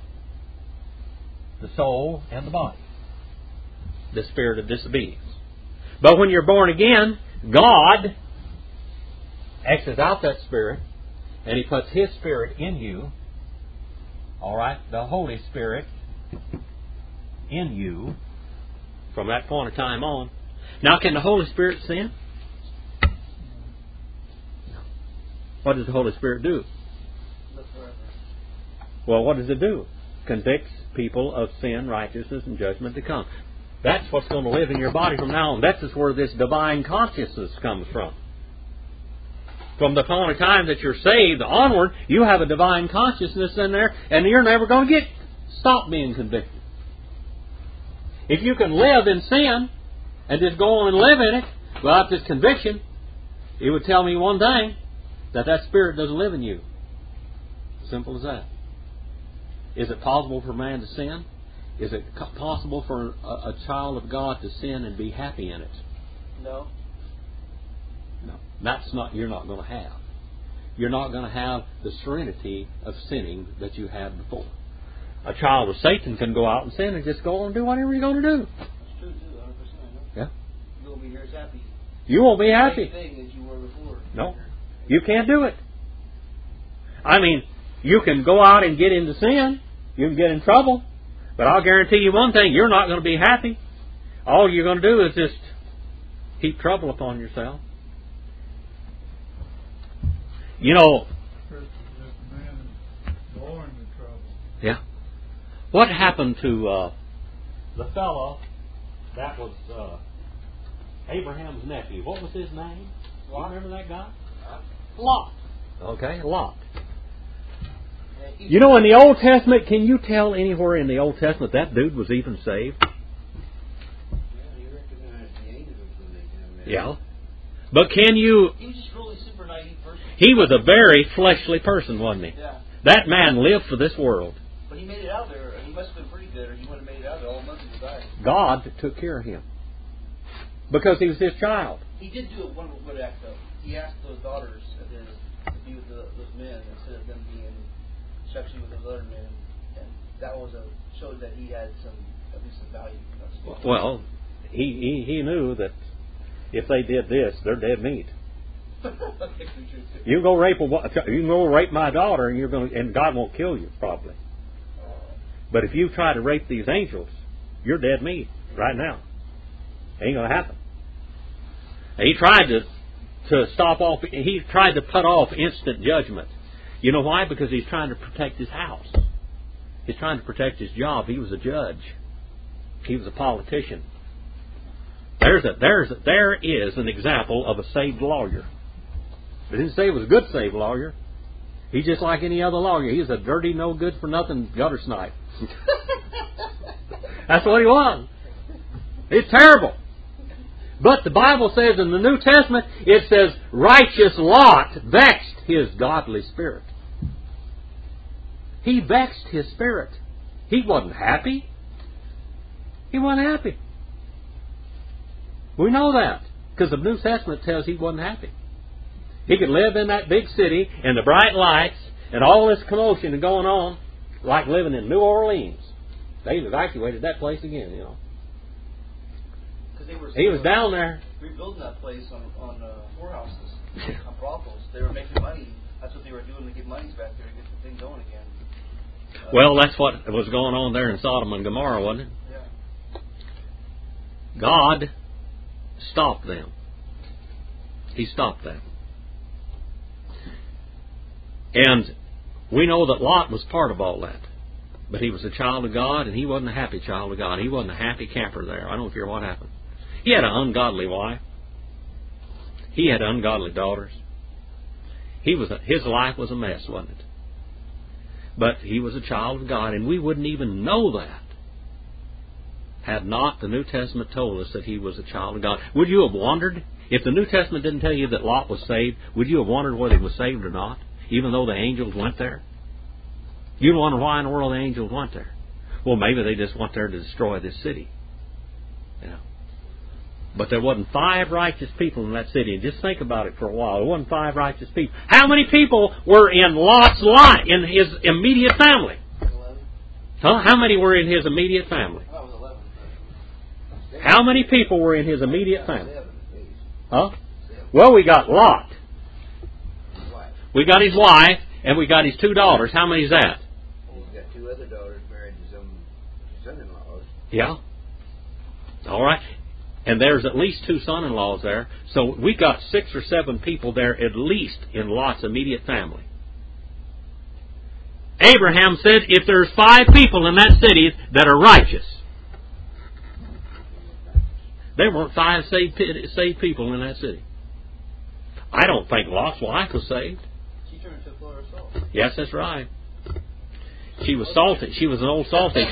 Speaker 1: the soul and the body. The spirit of disobedience. But when you're born again, God X's out that spirit, and He puts His Spirit in you. All right? The Holy Spirit in you from that point of time on. Now, can the Holy Spirit sin? No. What does the Holy Spirit do? Well, what does it do? Convicts people of sin, righteousness, and judgment to come. That's what's going to live in your body from now on. That's where this divine consciousness comes from. From the point of time that you're saved onward, you have a divine consciousness in there, and you're never going to stop being convicted. If you can live in sin and just go on and live in it without this conviction, it would tell me one thing, that spirit doesn't live in you. Simple as that. Is it possible for man to sin? Is it possible for a child of God to sin and be happy in it?
Speaker 2: No.
Speaker 1: No. You're not going to have. You're not going to have the serenity of sinning that you had before. A child of Satan can go out and sin and just go on and do whatever you're going to do.
Speaker 2: That's true too, 100%.
Speaker 1: Yeah.
Speaker 2: You won't be here as happy.
Speaker 1: You won't be happy.
Speaker 2: Same thing as you were before.
Speaker 1: No. You can't do it. I mean, you can go out and get into sin. You can get in trouble. But I'll guarantee you one thing, you're not going to be happy. All you're going to do is just heap trouble upon yourself. You know... Yeah. What happened to the fellow that was Abraham's nephew? What was his name? Do you remember that guy? Lot. Okay, Lot. You know, in the Old Testament, can you tell anywhere in the Old Testament that dude was even saved?
Speaker 3: Yeah, you recognize the angels when they come in.
Speaker 1: Yeah. But can you...
Speaker 2: He was just really super naive person.
Speaker 1: He was a very fleshly person, wasn't he?
Speaker 2: Yeah.
Speaker 1: That man lived for this world.
Speaker 2: But he made it out there, and he must have been pretty good, or he wouldn't have made it out there. All months he died.
Speaker 1: God took care of him. Because he was his child.
Speaker 2: He did do one good act, though. He asked those daughters of his to be with those men instead of them being sexually with those other men. And that was showed that he had at least some value.
Speaker 1: Well, he knew that if they did this, they're dead meat. You go rape my daughter, and God won't kill you probably. But if you try to rape these angels, you're dead meat right now. Ain't going to happen. He tried to stop off. He tried to put off instant judgment. You know why? Because he's trying to protect his house. He's trying to protect his job. He was a judge. He was a politician. There is an example of a saved lawyer. I didn't say he was a good saved lawyer. He's just like any other lawyer. He's a dirty, no good for nothing gutter snipe. That's what he was. It's terrible. But the Bible says in the New Testament, it says, righteous Lot vexed his godly spirit. He vexed his spirit. He wasn't happy. He wasn't happy. We know that because the New Testament tells he wasn't happy. He could live in that big city and the bright lights and all this commotion going on like living in New Orleans. They evacuated that place again, you know. He was down there.
Speaker 2: Rebuilding that place on whorehouses, on brothels. They were making money. That's what they were doing to get monies back there to get the thing going again.
Speaker 1: Well, that's what was going on there in Sodom and Gomorrah, wasn't it?
Speaker 2: Yeah.
Speaker 1: God stopped them. He stopped them. And we know that Lot was part of all that. But he was a child of God, and he wasn't a happy child of God. He wasn't a happy camper there. I don't care what happened. He had an ungodly wife. He had ungodly daughters. His life was a mess, wasn't it? But he was a child of God, and we wouldn't even know that had not the New Testament told us that he was a child of God. Would you have wondered, if the New Testament didn't tell you that Lot was saved, would you have wondered whether he was saved or not, even though the angels went there? You'd wonder why in the world the angels went there. Well, maybe they just went there to destroy this city. You know. But there wasn't 5 righteous people in that city. And just think about it for a while. There wasn't 5 righteous people. How many people were in Lot's lot, in his immediate family?
Speaker 2: 11.
Speaker 1: Huh? How many were in his immediate family?
Speaker 2: That was 11.
Speaker 1: How many people were in his immediate family?
Speaker 3: 7 at least.
Speaker 1: Huh? Well, we got Lot. We got his wife, and we got his 2 daughters. How many is that?
Speaker 3: He's got 2 other daughters married to some son-in-laws.
Speaker 1: Yeah. All right. And there's at least 2 son-in-laws there. So we got 6 or 7 people there at least in Lot's immediate family. Abraham said if there's 5 people in that city that are righteous, there weren't 5 saved people in that city. I don't think Lot's wife was saved.
Speaker 2: She turned into a pillar of salt.
Speaker 1: Yes, that's right. She was salty. She was an old salty.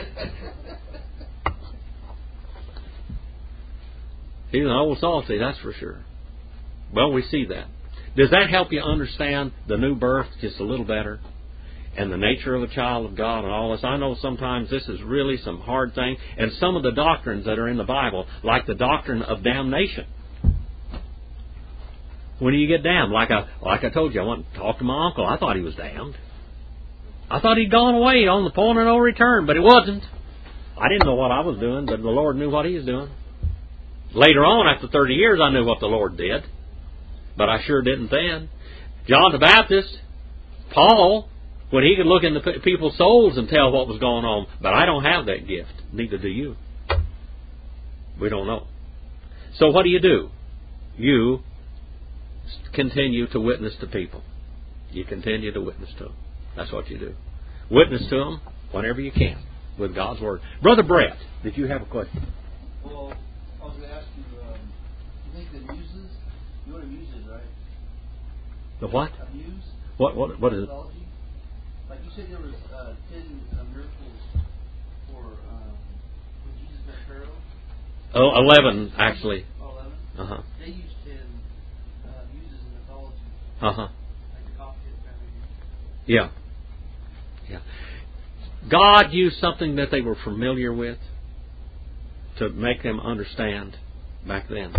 Speaker 1: He was an old salty, that's for sure. Well, we see that. Does that help you understand the new birth just a little better? And the nature of a child of God and all this? I know sometimes this is really some hard thing. And some of the doctrines that are in the Bible, like the doctrine of damnation. When do you get damned? Like I told you, I went to talk to my uncle. I thought he was damned. I thought he'd gone away on the point of no return, but he wasn't. I didn't know what I was doing, but the Lord knew what He was doing. Later on, after 30 years, I knew what the Lord did. But I sure didn't then. John the Baptist, Paul, when he could look into people's souls and tell what was going on. But I don't have that gift. Neither do you. We don't know. So what do? You continue to witness to people. You continue to witness to them. That's what you do. Witness to them whenever you can with God's Word. Brother Brett, did you have a question?
Speaker 2: Well, I was going to ask you, you think the muses, you know what a muse is, right?
Speaker 1: The what?
Speaker 2: A muse?
Speaker 1: What is it?
Speaker 2: Mythology? Like you said there was 10 miracles for when Jesus met Pharaoh.
Speaker 1: Oh, 11 actually.
Speaker 2: Oh, 11?
Speaker 1: Uh-huh.
Speaker 2: They used 10 muses in mythology.
Speaker 1: Uh-huh.
Speaker 2: Like the Coptic family.
Speaker 1: Yeah. Yeah. God used something that they were familiar with to make them understand back then.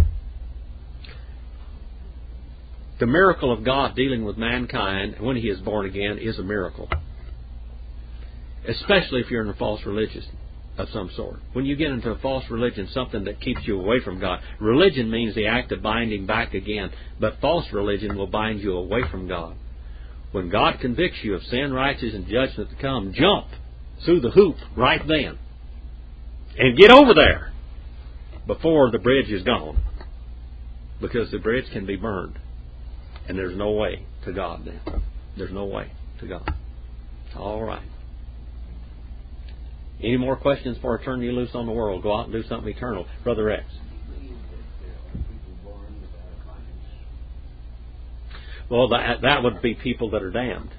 Speaker 1: The miracle of God dealing with mankind when He is born again is a miracle. Especially if you're in a false religion of some sort. When you get into a false religion, something that keeps you away from God. Religion means the act of binding back again. But false religion will bind you away from God. When God convicts you of sin, righteousness, and judgment to come, jump through the hoop right then. And get over there before the bridge is gone. Because the bridge can be burned. And there's no way to God then. There's no way to God. All right. Any more questions before I turn you loose on the world? Go out and do something eternal. Brother X. Well, that would be people that are damned.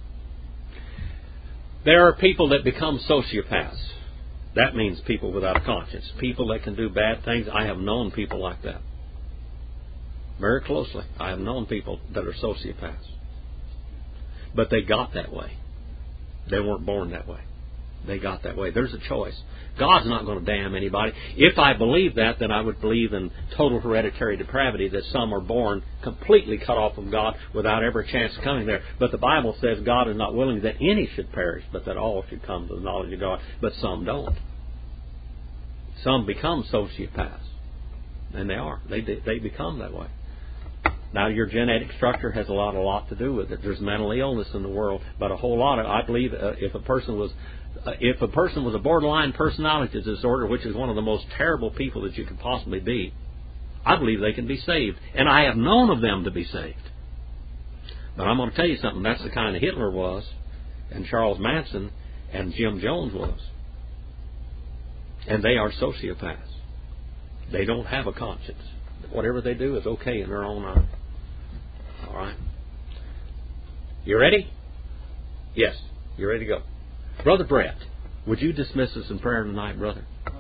Speaker 1: There are people that become sociopaths. That means people without a conscience. People that can do bad things. I have known people like that. Very closely. I have known people that are sociopaths. But they got that way. They weren't born that way. They got that way. There's a choice. God's not going to damn anybody. If I believe that, then I would believe in total hereditary depravity, that some are born completely cut off from God without ever a chance of coming there. But the Bible says God is not willing that any should perish, but that all should come to the knowledge of God. But some don't. Some become sociopaths. And they are. They become that way. Now, your genetic structure has a lot to do with it. There's mental illness in the world, but a whole lot of, I believe, if a person was a borderline personality disorder, which is one of the most terrible people that you could possibly be, I believe they can be saved. And I have known of them to be saved. But I'm going to tell you something. That's the kind of Hitler was, and Charles Manson, and Jim Jones was. And they are sociopaths. They don't have a conscience. Whatever they do is okay in their own eye. All right. You ready? Yes. You ready to go? Brother Brett, would you dismiss us in prayer tonight, brother?